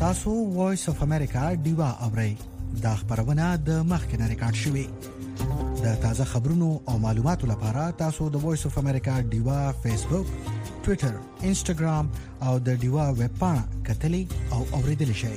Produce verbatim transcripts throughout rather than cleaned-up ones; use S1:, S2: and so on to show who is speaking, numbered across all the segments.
S1: تاسو وایس اف امریکا ډیوا اورئ. دا خبرونه د مخکنه ریکارډ شوې. د تازه خبرونو او معلوماتو لپاره تاسو د وایس اف امریکا ډیوا فیسبوک، ټوئیټر، انسټاګرام او د ډیوا ویب پاڼه کتلې او اوریدل شئ.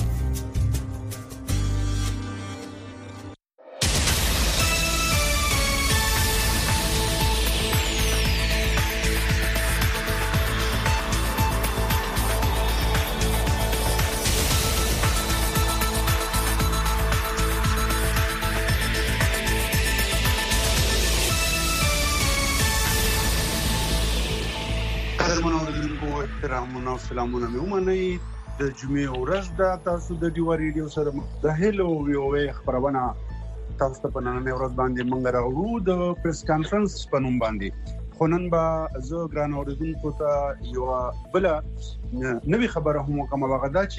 S2: رحمونه سلامونه مې ومنئ. د جمعې ورځ ده، تاسو د ډیوا ریډیو سره د هلو ویو خبرونه تاسو ته په نننۍ ورځ باندې موږ راغلو د پریس کانفرنس په نوم باندې. خو نن به زه ګران اوریدونکو ته یو بل نوې خبره هم کوم، هغه دا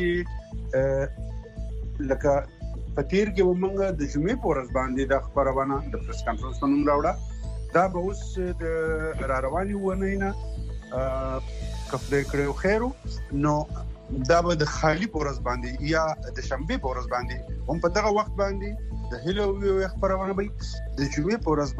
S2: چې لکه په تیر کې موږ د جمعې په ورځ باندې د خبرونه د پریس کانفرنس په نوم راوړه. دا به اوس د را رواني ونه نه کفدې کړو خیرو، نو دا به د خالی پورز باندې یا د شنبه پورز باندې هم په دغه وخت باندې د هلو ویو خبرونه به د جمعې پورز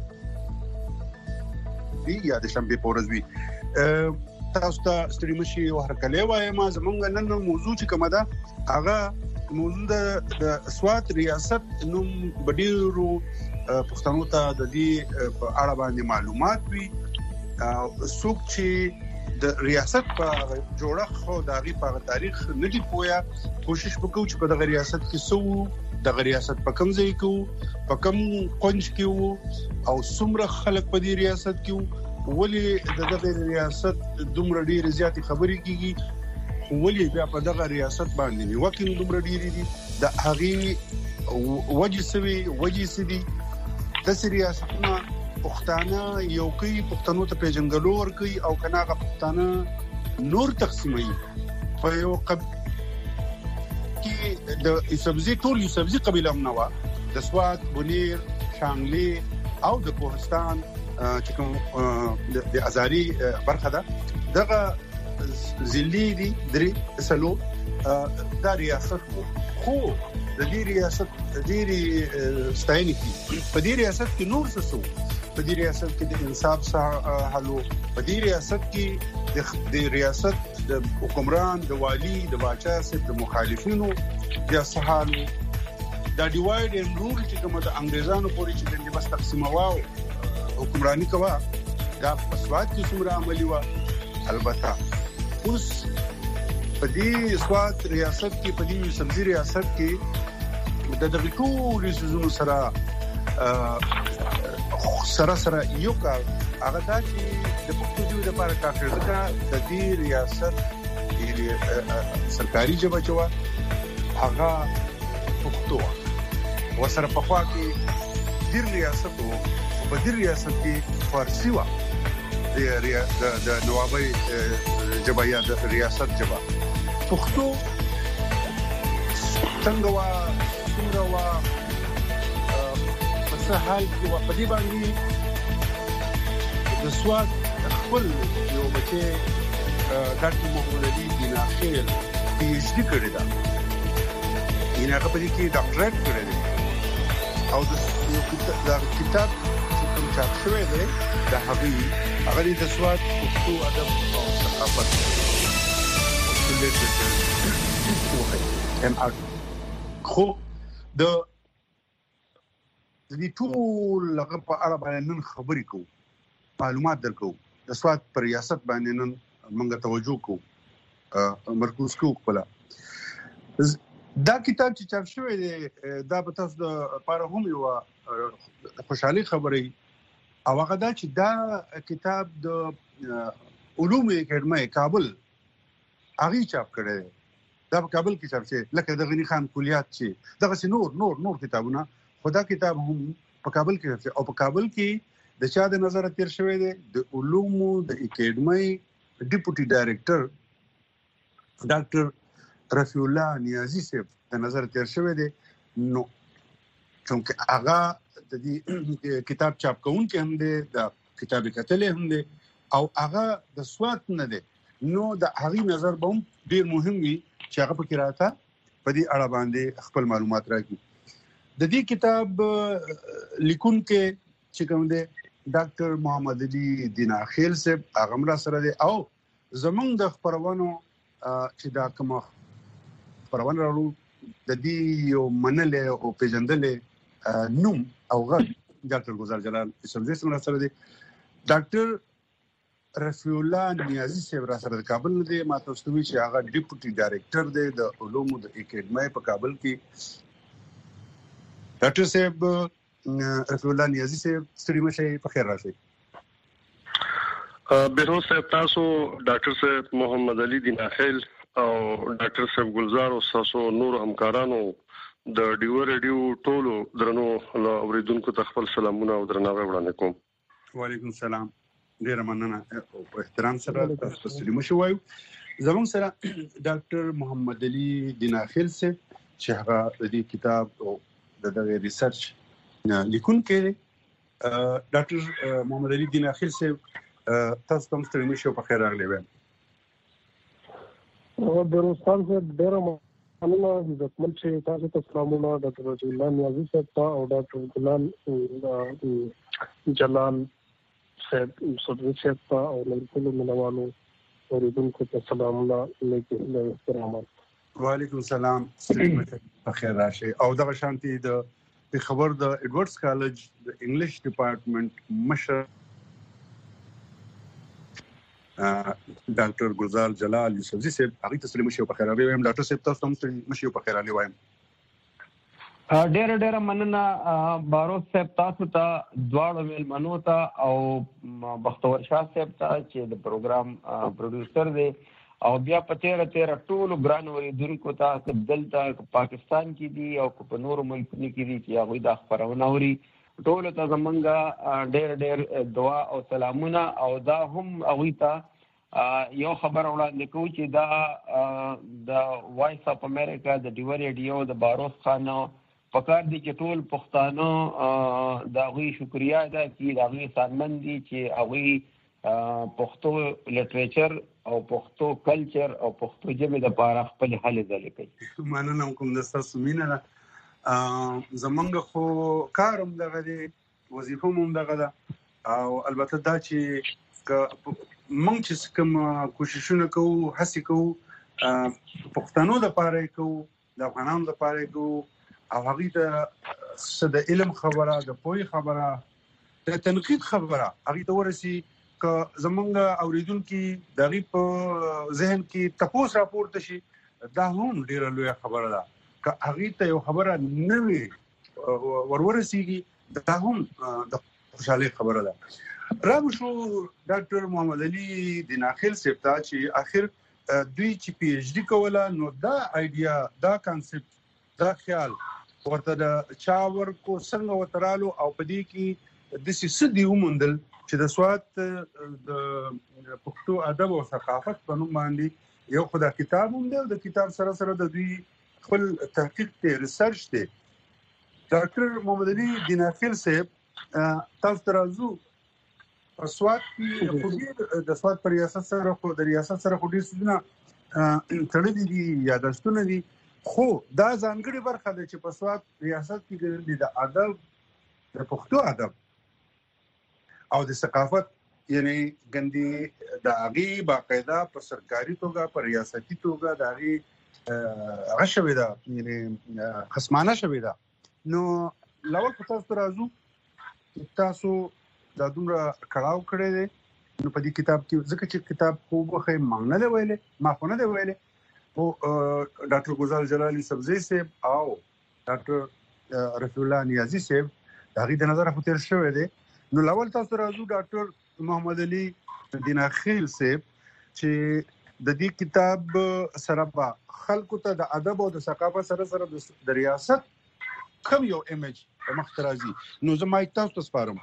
S2: باندې یا د شنبه پورز وي. تاسو ته ستړي مشي او هرکلی وایم. زمونږ نن موضوع چې کومه ده هغه موضوع د سوات ریاست نوم بډیرو پښتنو ته د دې په اړه باندې معلومات وي. څوک چې د ریاست په جوړښت او د هغې په تاریخ نه دي پوهه، کوشش وکړو چې په دغه ریاست کې څه وو، دغه ریاست په کوم ځای کې وو، په کوم کونج کې وو او څومره خلک په دې ریاست کې وو، ولې د دغه ریاست دومره ډېرې زیاتې خبرې کېږي، ولې بیا په دغه ریاست باندې نیوکې دومره ډېرې دي، د هغې وجې څه وي، وجې څه دي. داسې ریاستونه پښتانه یو کوي، پښتنو ته پیژنګلو ورکوي او کنه هغه پښتانه نور تقسیموي. په یو قبیله کې د یوسفزي ټول یوسفزي قبیله هم نه وه، د سوات، بونیر، شانګلي او د کوهستان چې کوم د ازاري برخه ده، دغه ضلعې دي درې سلو دا ریاست خو د دې ریاست ډېرې ستاینې کوي. په دې ریاست کې نور څه څه په دې ریاست کې د انصاف حلو، په دې ریاست کې د ریاست د حکمران، د والی، د باچا صاحب، د مخالفینو د سحالو دا ډیوایډ اینډ رول چې کومه د انګریزانو پورې چې د بس تقسیم واو حکمرانی کوا دا په سواد کې څومره عملی و. البته اوس په دې سواد ریاست کې، په دې سبزی ریاست کې د دغه ټول سيزونو سره سره سره یو کار هغه دا چې د پښتو ژبې لپاره کافي ځکه د دې ریاست سرکاري ژبه چې وه هغه پښتو وه. ورسره پخوا کې ډېر ریاست و، په دې ریاست کې فارسي وه د نوابۍ ژبه یا د ریاست ژبه. پښتو څنګه وه، څومره وه، حال کې په دې باندې د سواد خپل یو بچی ډاکټر محمد علي دیناخیل پی ایچ ډي کړې ده، یعنې هغه په دې کې ډاکټرېټ کړی دی او د کتاب چې کوم چاپ شوی دی د هغې هغه د سواد پښتو ادب او ثقافت خو د د دې ټول هغه په اړه باندې نن خبرې کوو، معلومات درکو. د سواد پر ریاست باندې نن موږ توجه کوو، مرکز کوو. خپل دا کتاب چې چاپ شوی دی دا په تاسو د لپاره هم یو خوشحالي خبرې او هغه دا چې دا کتاب د علوم اکاډمۍ کابل هغه چاپ کړی دی. دا په کابل کې چاپ شوی، لکه د غنی خان کلیات چې دغه نور نور نور کتابونه، خدا کتاب هم په کابل کې او په کابل کې د چا د نظر تیر شوی دی د علومو د اکاډمۍ ډیپټي ډایریکټر ډاکټر رفیع الله نیازی صاحب د نظر تیر شوی دی. نو چونکه هغه د دې کتاب چاپ کوونکی هم دی، د کتاب کتلې هم دی او هغه د سوات نه دی، نو د هغې نظر به هم ډېر مهم وي چې هغه پکې راته په دې اړه باندې خپل معلومات راکړي. د دې کتاب لیکونکي چې کوم دی ډاکټر محمد علي دیناخیل صاحب هغه را سره دی او زمونږ د خبرونو چې دا کوم خبرونه راوړو د دې یو منلې او پیژندلې نوم او غږ ډاکټر ګلزار جلال یوسفزي سره سره دی. ډاکټر رفیع الله نیازي صاحب را سره د کابل دی. ما تاسو ته وی چې هغه ډیپټي ډایریکټر دی د علومو د اکیډمۍ په کابل کې. ډاکټر صاحب رفیع الله نیازي صاحب ستړي مشه په خیر راشي.
S3: بیروز صاحب تاسو ډاکټر صاحب محمد علي دیناخیل او ډاکټر صاحب ګلزار او تاسو نور همکارانو د ډیو ریډیو ټولو درنو اوریدونکو ته خپل سلامونه او درناوی وړاندې کوم.
S2: وعلیکم السلام. ډیر مننه او احترام سره تاسو ستړي مشه وایو. زموږ سره ډاکټر محمد علي دیناخیل صاحب چې هغه د دې کتاب او د دغه ریسرچ لیکونکی ډاکټر محمد علي دیناخیل صاحب تاسو کوم ستړي مشه په خیر راغلی وایم.
S4: او دروستان صاحب ډیر مننه عزتمن چې تاسو ته سلامونه ډاکټر رفیع الله نیازي صاحب او ډاکټر ګلزار جلال صاحب یوسفزي صاحب او ټول مینوالو اوریدونکو ته سلامونه علیکم احترامات.
S2: وعلیکم السلام. په خیر راشي. او دغه شانتي د خبر د ایډورډز کالج د انګلیش ډپارټمنټ مشر ډاکټر ګلزار جلال یوسفزي صاحب هغه تسلیم شو په خیر راغلی وایم. ډاکټر صاحب تاسو هم مشي په خیر راغلی وایم.
S5: ډېر ډېر مننه باروس صاحب تاسو ته دواړو میلمنو ته او بختور شاه صاحب ته چې د پروګرام پروډوسر دی او بیا په تیره تیره ټولو ګران اوریدونکو ته که دلته پاکستان کې دي او که په نورو ملکونو کې دي چې هغوی دا خپرونه اوري ټولو ته زمونږ ډېر ډېر دعا او سلامونه. او دا هم هغوی ته یو خبر وړاندې کوو چې دا د وایس اف امریکا د ډیو ریډیو د باروس خانو پکار دي چې ټول پښتانه د هغوی شکریا ادا کړي، د هغوی احسانمند دي چې هغوی پښتو لټریچر او پښتو کلچر او پښتو ژبې دپاره خپلې هلې ځلې کوي.
S2: مننه کوم د ستاسو مینه ده. زمونږ خو کار هم دغه دی، وظیفه هم دغه ده. او البته دا چې موږ چې کوم کوششونه کوو هڅې کوو پښتنو دپاره یې کوو د افغانانو دپاره یې کوو او هغوی ته څه د علم خبره د پوهې خبره د تنقید خبره هغوی ته ورسي که زمونږ اوریدونکي د هغوی په ذهن کې تپوس راپورته شي دا هم ډېره لویه خبره ده. که هغوی ته یو خبره نوې ورورسیږي دا هم د خوشحالۍ خبره ده. راغو شو ډاکټر محمد علي دیناخیل صاحب ته چې آخر دوی چې پی ایچ ډي کوله نو دا آیډیا دا کانسپټ دا خیال ورته د چا ورکو څنګه ورته رالو او په دې کې داسې څه دي وموندل چې د سوات د پښتو ادب او ثقافت په نوم باندې یو خو دا کتاب هم دی او د کتاب سره سره د دوی خپل تحقیق دی ریسرچ دی. ډاکټر محمد علي دیناخیل صاحب تاسو ته راځو. په سوات کې خو د سوات په ریاست سره خو د ریاست سره خو ډېر څیزونه تړلي دي یادښتونه دي خو دا ځانګړې برخه ده چې په سوات ریاست کې د ادب د پښتو ادب او د ثقافت یعنی ګندې د هغې باقاعده په سرکاري توګه په ریاستي توګه د هغې هغه شوې ده یعنی خصمانه شوې ده. نو لول په تاسو راځو تاسو دا دومره کړاو کړی دی نو په دې کتاب کې ځکه چې کتاب خو وخی ما نه دی ویلی ما خو نه دی ویلی خو ډاکټر ګلزار جلال یوسفزي صاحب او ډاکټر رفیع الله نیازي صاحب د هغې د نظره خو تېر شوی دی. نو لول تاسو راځو ډاکټر محمد علي دیناخیل صاحب چې د دې کتاب سره به خلکو ته د ادب او د ثقافت سره سره د ریاست کوم یو ایمیج په مخ ته راځي. نو زه مایک تاسو ته سپارم.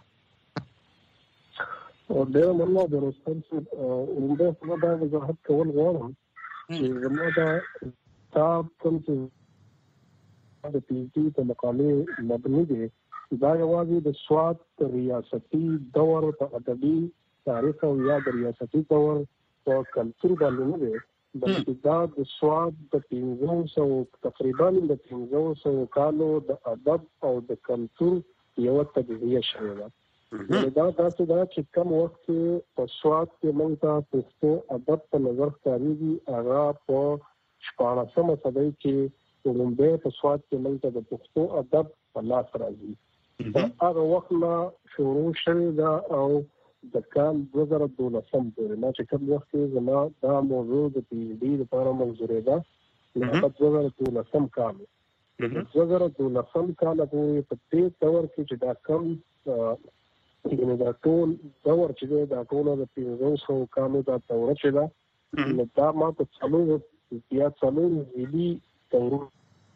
S4: ډېره مننه دروستان صاحب. همدا زه دا وضاحت کول غواړم چې زما دا کتاب کوم چې د پي ایچ ډي په مقالې مبني دی دا یوازې د سوات ریاستي دور په ادبي تاریخ او یا د ریاستي دور په کلتور باندې نه دی بلکې دا د سواد د پنځه سوه تقریبا د پنځه سوه کالو د ادب او د کلتور یوه تجزیه شوې ده. یعنې دا داسې ده چې کوم وخت کې په سواد کې موږ ته پښتو ادب په نظر ښکارېږي، هغه په شپاړسمه صدۍ کې لومړی په سواد کې موږ ته د پښتو ادب په لاس راځي. په هغه وخت نه شروع شوې ده او د کال دوه زره دولسم پورې ما چې کوم وخت کې زما دا موضوع د پي ایچ ډي لپاره منظورېده، نو هغه دوه زره دولسم کال و. دوه زره دولسم کال پورې په دې دور کې چې دا کم یعنې دا ټول دور چې دی دا ټوله د پنځه سوو کالو دا دوره چې ده، نو دا ما په څلورو بیا څلورو ضلعي دورونه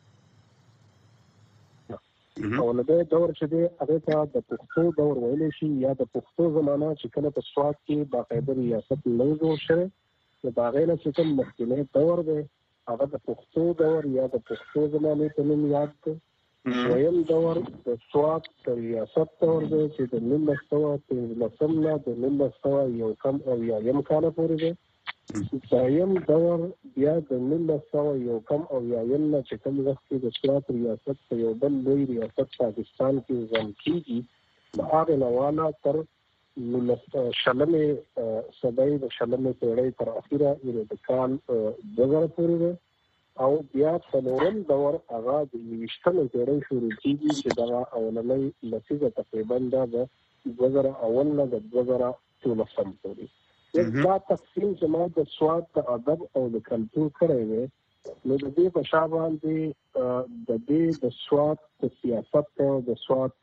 S4: او له دې دور چې دی هغې ته د پښتو دور ویلی شي یا د پښتو زمانه چې کله په سواد کې باقاعده ریاست نه و جوړ شوی، نو د هغې نه چې کوم مخکینی دور دی هغه د پښتو دور یا د پښتو زمانې په نوم یاد دی. دویم دور د سواد د ریاست دور دی چې د نولس سوه پنځلسم نه د نولس سوه یو کم اویایم کاله پورې دی. دریم دور بیا د نولس سوه یو کم اویایم نه چې کوم وخت کې د سواد ریاست په یو بل لوی ریاست پاکستان کې ځان کېږي، د هغې نه والا تر نولس شلمې صدۍ د شلمې پېړۍ تر اخره یعنې د کال دوه زره پورې دی. او بیا څلورم دور هغه د یوویشتمې پېړۍ شروع کېږي چې دغه اولنۍ لسیزه تقریبا دا د دوه زره اول نه د دوه زره دولسم پورې. دا تقسیم چې ما د سواد د ادب او د کلتور کړی دی، نو د دې په شا باندې د دې د سواد د سیاست د سواد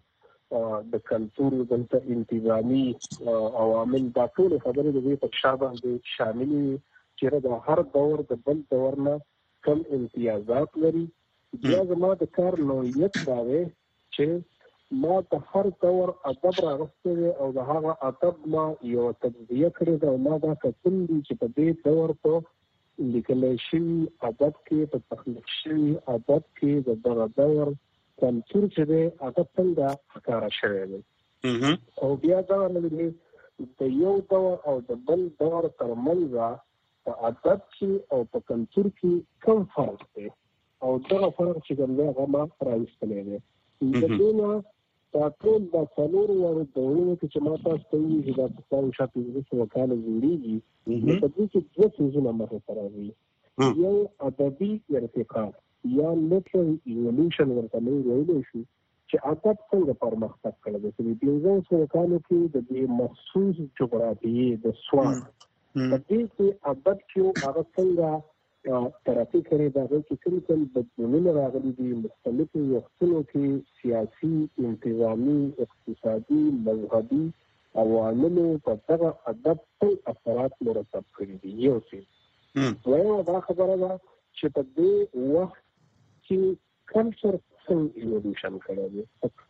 S4: د کلتور دلته انتظامي عوامل دا ټولې خبرې د دې په شا باندې شاملې وي چې د هر دور د بل دور نه کم امتیازات لري. بیا زما د کار نوعیت دا دی چې ما د هر دور ادب راغستی دی او د هغه ادب ما یوه تجزیه کړې ده او ما دا کتل دي چې په دې دور په لیکلی شوي ادب کې په تخلیق شوي ادب کې د دغه دور کلتور چې دی هغه څنګه ښکاره شوی دی. او بیا دا دی د یو دور او د بل دور ترمنځ په ادب کې او په کلتور کې کوم فرق دی او دغه فرق چې کوم دی هغه ما راویستلی دی. د دې نه دا ټول دا څلورو واړو دورونو کې چې ما تاسو ته وویل چې دا په شاوخوا پنځه سوه کاله جوړېږي، نو په دې کې دوه څیزونه مخې ته راځي. یو ادبي ارتقا یا لټرل ایولوشن ورته موږ ویلی شو چې ادب څنګه پرمختګ کړی دی. چې د پنځه سوو کالو کې د دې مخصوص جغرافیې د سواد په دې کې ادب چې هغه څنګه ترقي کړې ده، هغې کې کوم کوم بدلونونه راغلي دي، مختلفو وختونو کې سیاسي، انتظامي، اقتصادي، مذهبي عواملو په دغه ادب څه اثرات مرتب کړي دي. یو څیز. دویمه دا خبره ده چې په دې وخت کې کلچر څنګه ایولوشن کړی دی،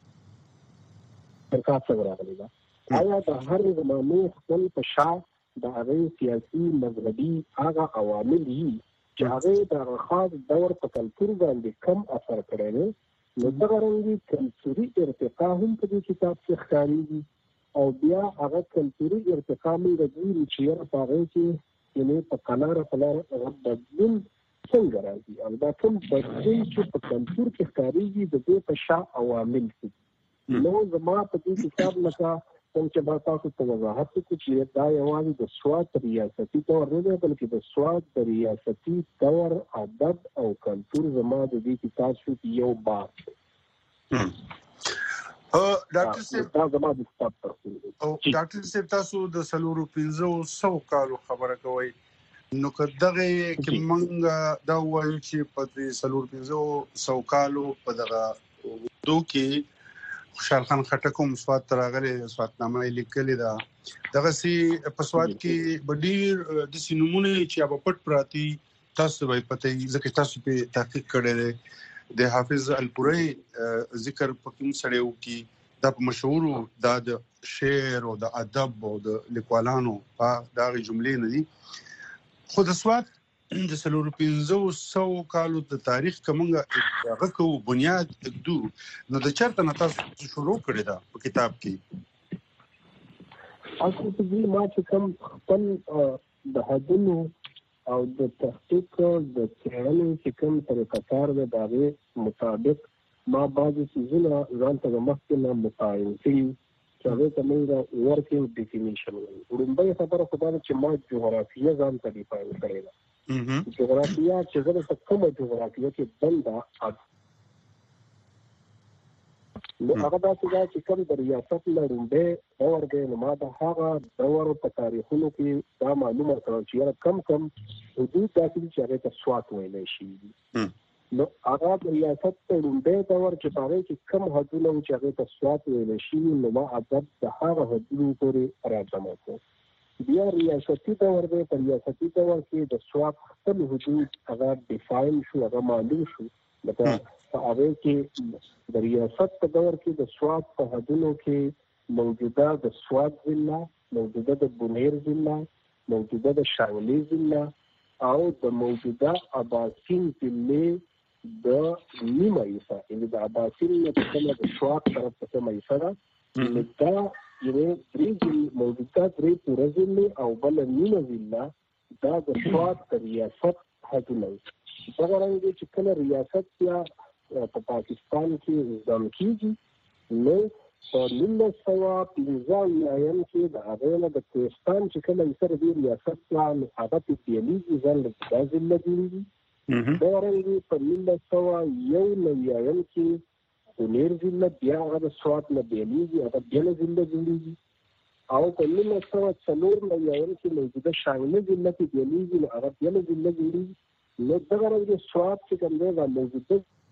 S4: تر کار څنګه راغلی ده. آیا د هر زمانې خپل په شا د هغې سیاسي مذهبي هغه عوامل وي چې هغې د هغه خاص دور په کلتور باندې کم اثر کړی دی، نو دغه رنګې کلتوري ارتقا هم په دې کتاب کې ښکارېږي. او بیا هغه کلتوري ارتقا موږ ګورو چې یاره په هغې کې یعنې په قلاره قلاره هغه بدلون څنګه راځي او دا کوم بدلون چې په کلتور کې ښکارېږي د دې په شا عوامل دي. نو زما په دې کتاب لکه څنګه چې ما تاسو ته وضاحت وکړو چې دا یوازې د سواد ریاستي دور نه دی، بلکې د سواد د ریاستي دور ادب او کلتور زما د دې کتاب شو یو باب دی.
S2: ډاکټر صاحب
S4: دا زما د کتاب تفصیل دی.
S2: او ډاکټر صاحب تاسو د څلورو پنځه سوو کالو خبره کوئ، نو که دغه کې موږ دا ووایو چې په دې څلورو پنځه سوو کالو په دغه اوږدو کې خوشحال خان خټک هم سواد ته راغلی، سوادنامه یې لیکلې ده. دغسې په سواد کې به ډېر داسې نومونه چې یا به پټ پراته وي، تاسو به یې پته وي ځکه تاسو پرې تحقیق کړی دی. د حافظ الپورۍ ذکر په کوم سړی وکړي، دا په مشهورو دا د شعر او د ادب او د لیکوالانو د هغې جملې نه دي. خو د سواد د څلورو پنځه سوو کالو د تاریخ که موږ هغه کوو بنیاد ږدو، نو د چېرته نه تاسو شروع کړې ده په کتاب کې؟
S4: اصل کې ما چې کوم خپل د حدونو او د تحقیق د څېړنې چې کوم طریقه کار دی د هغې مطابق ما بعضې څیزونه ځان ته د مخکې نه متعین کړي چې هغې ته موږ ورکینګ ډیفینیشن وایو. وړومبۍ خبره خو دا ده چې ما جغرافیه ځان ته ډیفاین کړې ده. جغرافیه چې زه درته کومه جغرافیه کې بنده نو هغه داسې ده چې کوم د ریاست نه وړومبی دور دی نو ما د هغه دور په تاریخونو کې دا معلومه کړه چې یاره کم کم حدود داسې دي چې هغې ته سوات ویلی شي دي. نو هغه د ریاست په وړومبی دور چې په هغې کې کم حدونه وو چې هغې ته سوات ویلی شي نو ما ادب د هغه حدونو پورې راجمع کړو. بیا ریاستي دور دی. په ریاستي دور کې د سوات خپل حدود هغه ډیفاین شو، هغه معلوم شو. لکه په هغې کې د ریاست په دور کې د سوات په حدونو کې موجوده د سوات ضلع، موجوده د بونیر ضلع، موجوده د شانګلې ضلع او د موجوده اباسین ضلع د نیمه حصه، یعنې د اباسین نه چې کومه د سوات طرف ته کومه حصه ده نو دا یعنې درې موجوده درې پوره ضلع او بله نیمه ضلع دا د سوات د ریاست حدونه وي. دغه رنګ چې کله ریاست یا په پاکستان کې نظام کېږي نو په نولس سوه پنځه اویایم کې د هغې نه د کوهستان چې کله حصه د دې ریاست نه نو هغه پرې بېلېږي، ځان له جدا ضلع جوړېږي. دغه رنګ په نولس سوه یو نویایم کې بونیر ضلع بیا هغه د سوات نه بېلېږي، هغه بېله ضلع جوړېږي. او په نولس سوه څلور نویایم کې موجوده شانګلې ضلع کې بېلېږي نو هغه بېله ضلع جوړېږي. نو دغه رنګ سوات چې کوم دی دا موجوده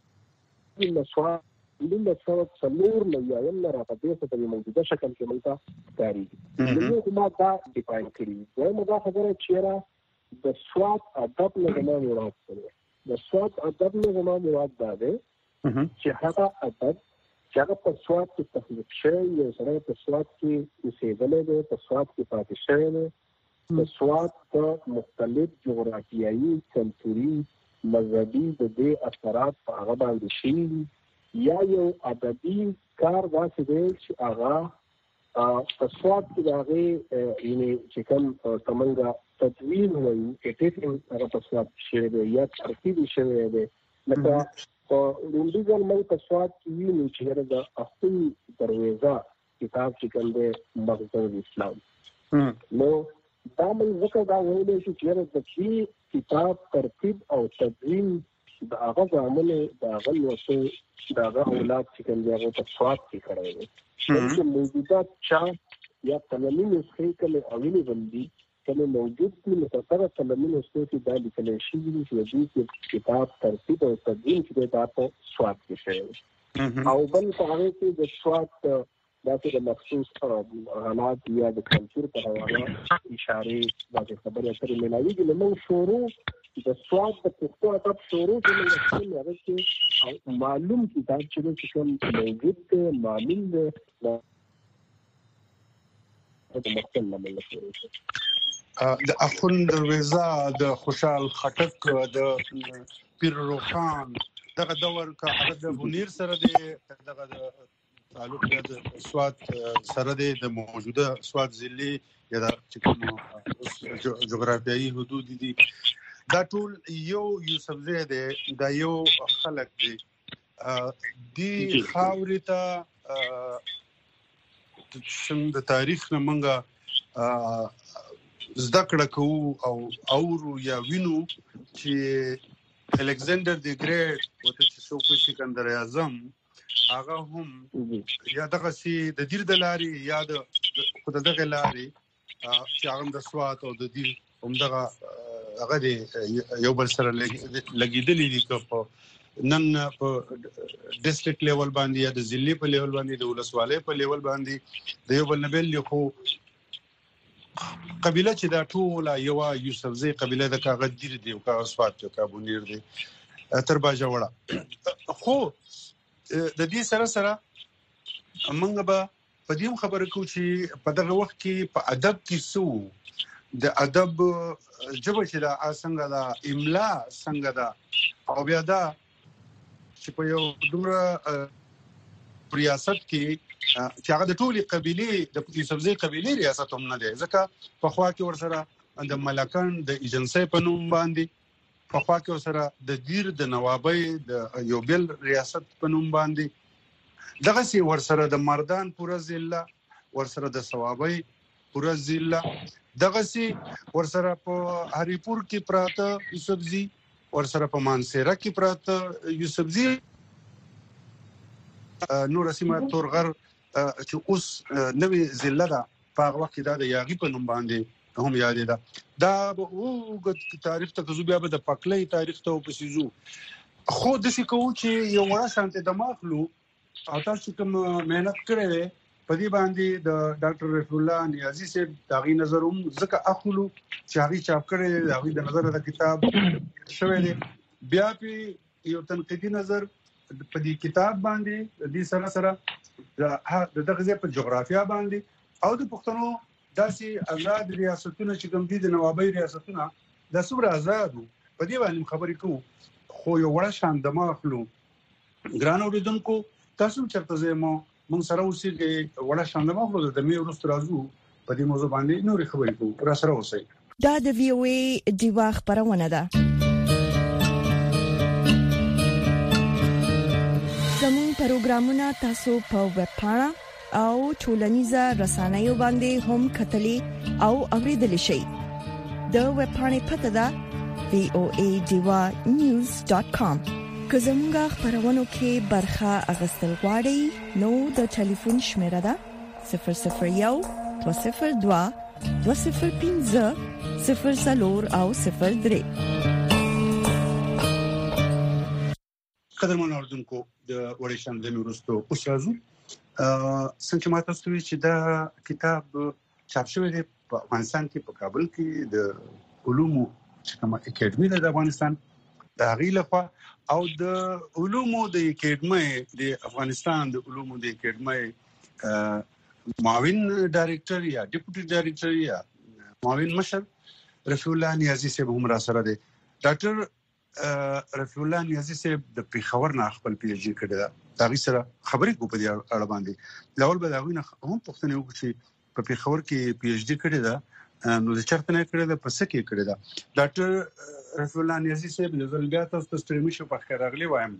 S4: ضلع سوات نولس سوه څلور نویایم نه راپدېسته په موجوده شکل کې موږ ته ښکارېږي. نو ما دا ډیفاین کړي. دویمه دا خبره چې یاره د سوات ادب نه زما مراد څه دی؟ د سوات ادب نه زما مراد دا دی چې هغه ادب چې هغه په سوات کې تخلیق شوی، یو سړی په سوات کې اوسېدلی دی، په سوات کې پاتې شوی دی، د سوات په مختلف جغرافیایي، کلتوري، مذهبي د دې اثرات په هغه باندې شوي دي، یا یو ادبي کار داسې دی چې هغه په سوات کې د هغې یعنې چې کوم ته موږ تدوین وایو ایډیټینګ هغه په سوات کې شوی دی یا ترتیب یې شوی دی. لکه په لومړي ځل موږ په سوات کې وینو چې یاره د اخوند درویزه کتاب چې کوم دی مخزن الاسلام نو دا موږ ځکه دا ویلی شو چې یاره د دې کتاب ترتیب او تدوین د هغه زامنې د هغه لوستو د هغه اولاد چې کوم دی هغه په سوات کې کړی دی. چې موجوده چاپ یا قلمي نسخې کله اولې بندي کله موجود دي نو په هغه قلمي نسخو کې دا لیکلی شوي دي چې د دې کتاب ترتیب او تدوین چې دی دا په سوات کې شوی دی. او بل په هغې کې د سوات داسې د مخصوص حالات یا د کلچر په حواله اشارې داسې خبرې اترې میلاویږي. نو موږ شروع د سوات د پښتو ادب شروع چې موږ خپل هغه کې معلوم کتاب چې دی چې کوم موجود دی معلوم دی د مختل نه موږ شروع کړو.
S2: د اخوند درویزه، د خوشحال خټک، د پیر روښان دغه دور که هغه د بونیر سره دی، دغه د تعلق یا د سوات سره دی، د موجوده سوات ضلع یا د چې کوم جغرافیایي حدود دي، دا ټول یو یوسفزی دی، دا یو خلک دی. دې خاورې ته د تاریخ نه موږ زده کړه کوو او اورو یا وینو چې الکسندر دی ګریټ ورته چې څوک وایي سکندر اعظم هغه هم یا دغسې د دیر د لارې یا د خو د دغې لارې چې هغه هم د سوات او د دیر همدغه هغه دی یو بل سره لګېدلي دي که په نن په ډسټرکټ لیول باندې یا د ضلع په لیول باندې د ولسوالۍ په لیول باندې د یو بل نه بېل دي. خو قبیله چې دا ټوله یوه یوسفزۍ قبیله ده، که هغه دیر دی او که هغه سوات دی او که بونیر دی تر باجه وړه. خو د دې سره سره موږ به په دې هم خبره کوو چې په دغه وخت کې په ادب کې څه وو، د ادب ژبه چې ده څنګه ده، املا څنګه ده، او بیا دا چې په یو دومره ریاست کې چې هغه د ټولې قبیلې د یوسفزۍ قبیلې ریاست هم نه دی، ځکه پخوا کې ورسره د ملکان د ایجنسی په نوم باندې په خوا کې سره د دیر د نوابۍ د یو بل ریاست په نوم باندې دغه سي ورسره د مردان پورا ضلع ورسره د ثوابۍ پورا ضلع دغه سي ورسره په هریپور کې پراته یوسفزي ورسره په مانسیره کې پراته یوسفزي نور سیمه تورغر چې اوس نوې ضلع ده په هغه وخت دا د یاغي په نوم باندې هم یادې ده دا او تاریخ ته کزو بیا به د پکلې تاریخ ته وپسیزو خو د څه کوو چې یو وړه شانته د ماخلو او تاسو کوم مهنت کړې په دې باندې د ډاکټر رفیع الله نیازي صاحب داغي نظروم ځکه اخلو چې هغه چاپ کړي داغي د نظر د کتاب شوی دی بیا په یو تنقیدي نظر په دې کتاب باندې د دې سره سره د دغه ځای په جغرافیا باندې او د پښتنو داسې آزاد ریاستونه چې کوم دي د نوابۍ ریاستونه د څومره آزادو په دې باندې خبرې کوو خو یو وړه شان د ماخلو ګران اوریدونکو تاسو چرته زمو مونږ سره اوسېږي وړه شان د ماخلو د مې ورست راځو په دې موضوع باندې نورې خبرې کوو را سره اوسئ
S6: دا د وی او ای دیوا خبرونه ده زموږ پروګرامونه تاسو په ویب پاڼه او ټولنیزه رسنیو باندې هم کتلی او اوریدلی شئ د ویب پاڼې پته ده وی او ای دیوا نیوز ډاٹ کام که زموږ خبرونو کې برخه اغستل غواړئ نو د ټلیفون شمیره ده صفر صفر یو دوه صفر دوه دوه صفر پنځه صفر څلور او صفر درې
S2: قدرمن اوردونکو د وړشان د میروستو اوس راځو څنګه ما تاسو ته چې دا کتاب چاپ شوی دی په افغانستان کې په کابل کې د علومو چې کومه اکیډمي ده د افغانستان د هغې لخوا او د علومو د اکیډمۍ د افغانستان د علومو د اکیډمۍ معاون ډایرکټر یا ډیپټي ډایرکټر یا معاون مشر رفیع الله نیازي صاحب هم را سره دی ډاکټر رفیع الله نیازي صاحب د پیښور نه خپل پی ایچ ډي کړی دا هغه سره خبرې کو په دې اړه باندې لاول به دا غوښنه هم پښتنه وکړي چې په پیښور کې پی ایچ ډي کړی دا نو د چرته نه کړی دا پس کې کړی دا ډاکټر رفیع الله نیازي صاحب د زلګا تاسو ته ستړي شو په خیر راغلی وایم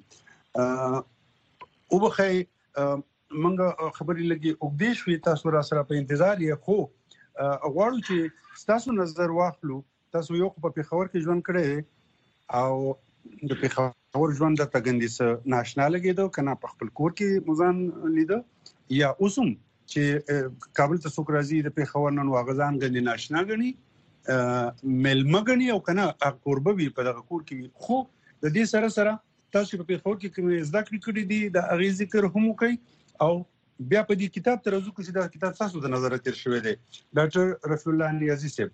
S2: او بخای منګه خبرې لګي وګدې شوې تاسو را سره په انتظار یې خو غواړو چې تاسو نظر واخلو تاسو یو په پیښور کې ژوند کړی او د پیښور ژوند د تګندې ناشنا لګیدو کنه په خپل کور کې مزان لیدو یا اوسم چې کابل ته څوک راځي د پیښور نن واغزان غندي ناشنا غني ملمغني او کنه قربوي په دغه کور کې خو د دې سره سره تاسو په پیښور کې کوم زده کړې کړې دي د اغه ذکر هم کوي او بیا په دې کتاب ترازو کې چې دا کتاب تاسو د نظر تیر شوی دی ډاکټر رفیع الله نیازي صاحب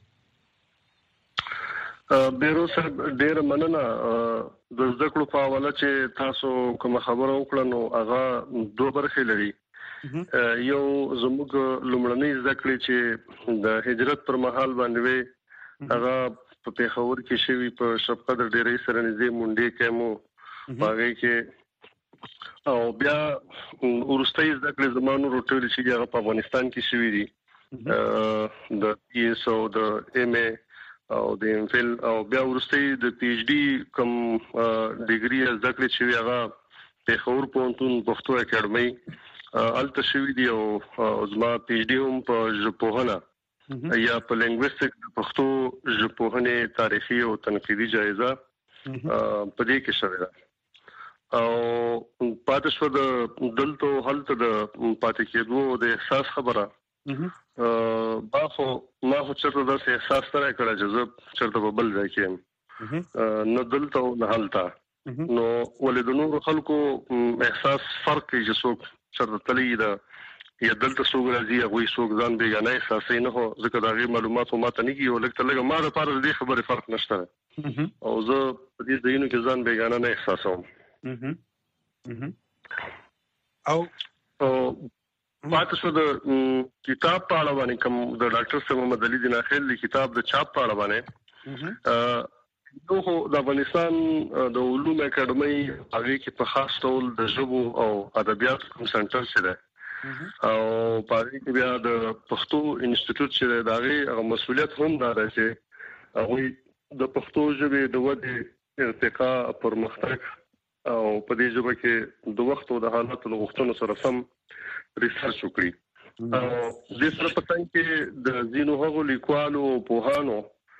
S3: بیرو صاحب ډیر مننه د زده کړو په حواله چې تاسو کوم خبره وکړه نو هغه دوه برخې لري یو زموږ لومړنۍ زده کړې چې د هجرت پر مهال باندې هغه په پیښور کې شوی په شپقدر ډیرې سره نږدې مونډې کې مو باغې کې او بیا ورستۍ زده کړې زمانو روټول چې هغه په افغانستان کې شوی دي د پی ایس او د ایم ای او د ام فل او بیا ورستۍ د پی ایچ ډي کوم ډیګري زده کړې چې هغه پیښور پوهنتون پښتو اکیډمي الته شوی دی او زما پی ایچ ډي هم په ژبپوهنه یا په لینګویستیک پښتو ژبپوهنې تاریخي او تنقیدي جایزه په دې کې شوی ده او پاتې شو د دلته هلته د پاتې کېدو د احساس خبره با خو ما خو چرته د احساس سره کړه چې زه چرته په بل ځای کې نه دلته نه هلته نو ولې د نور خلکو احساس فرق کوي چې څوک چرته تللی ده یا دلته څوک راځي هغوی څوک ځان بیګانه احساسوي نه خو ځکه د هغې معلومات خو ماته نه کېږي او لږ تر لږه ما دپاره د دې خبرې فرق نشته او زه په دې ځایونو کې ځان بیګانه نه احساسوم
S2: او
S3: پاتې شو د کتاب په اړه باندې کوم د ډاکټر صاحب محمد علي دیناخیل د کتاب د چاپ په اړه باندې نو خو د افغانستان د علوم اکیډمۍ هغه کې په خاص ډول د ژبو او ادبیات کوم سنټر شته او په دې کې بیا د پښتو انسټیټیوټ چې د هغه مسؤلیت هم دا دی چې هغه د پښتو ژبې د ودې ارتقا پرمختګ او په دې ژبه کې د وخت او د حالت له غوښتنو سره سم ریسرچ وکړي. او د سره په څنګه کې د زینو هغو لیکوالو په هانو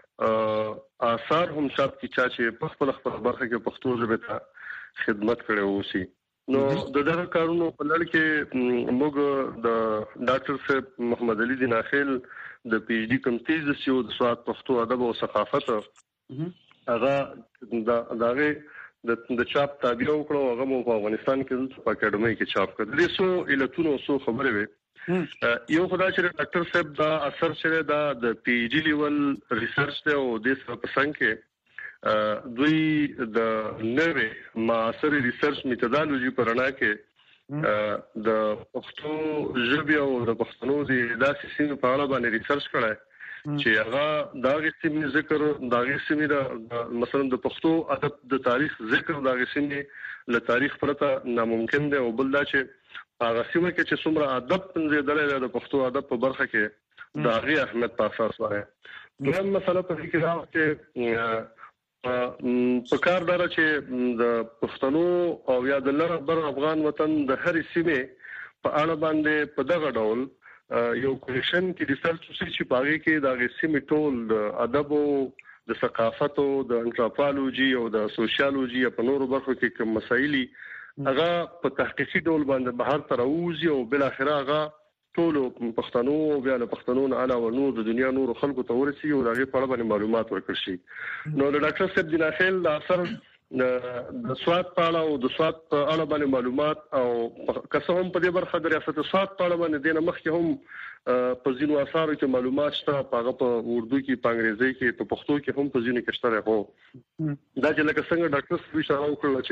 S3: آثار هم شاپ کی چا چې په خپل خپل برخه کې پښتو ژبه ته خدمت کړي وسی. نو د دغه کارونو په لړ کې موږ د ډاکټر صاحب محمد علي دیناخیل د پی ایچ ډي کوم تیزس یو د سواد پښتو ادب او ثقافت هغه د دغه د چاپ تابع وکړو. هغه مو په افغانستان کې په اکیډمي کې چاپ کړ. د سو الکترونو سو خبره وي یو خدای چې ډاکټر صاحب دا اثر چې دا د پی ایچ ډي لیول ریسرچ ته او د څه په څنګه کې دوی د نوې معاصر ریسرچ میتودولوژي پرانا کې د پښتو ژبې او د پښتنو د داسې سیمې په اړه باندې ریسرچ کړی چې هغه دا غوښتنې ذکر دا غوښتنې د مثلا د پښتو ادب د تاریخ ذکر دا غوښتنې له تاریخ پرته ناممکن دی. او بل دا چې هغه سیمه کې چې څومره ادب پنځېدل د پښتو ادب په برخه کې دا غي اهمیت په اساس وایي. دویم مسله په کې دا چې په کار دره چې د پښتنو او یا د لر بر افغان وطن د هرې سیمې په اړه باندې په دغه ډول یو کولیکشن کې ریسرچ وشي چې پاره کې د سیمې ټول د ادب او د ثقافت او د انټروپولوژي او د سوشیالوژي په نورو برخو کې کوم مسایلي هغه په تحقیقي ډول باندې بهر تر اوزي او بل اخره هغه ټول پښتنو او بیا له پښتنو نه علاوه نور د دنیا نور خلکو ته ورسي او دغه په اړه باندې معلومات ورکړي شي. نو د ډاکټر صاحب دیناخیل د اثر د سواد په اړه او د سواد په اړه باندې معلومات او کسه هم په دې برخه د ریاست سواد په اړه باندې دینه مخکې هم په ځینو اثارو کې معلومات شته، په په اردو کې، په انګریزي کې، په پښتو کې هم په ځینو کې شته. هو دا چې لکه څنګه ډاکټر صاحب اشاره وکړه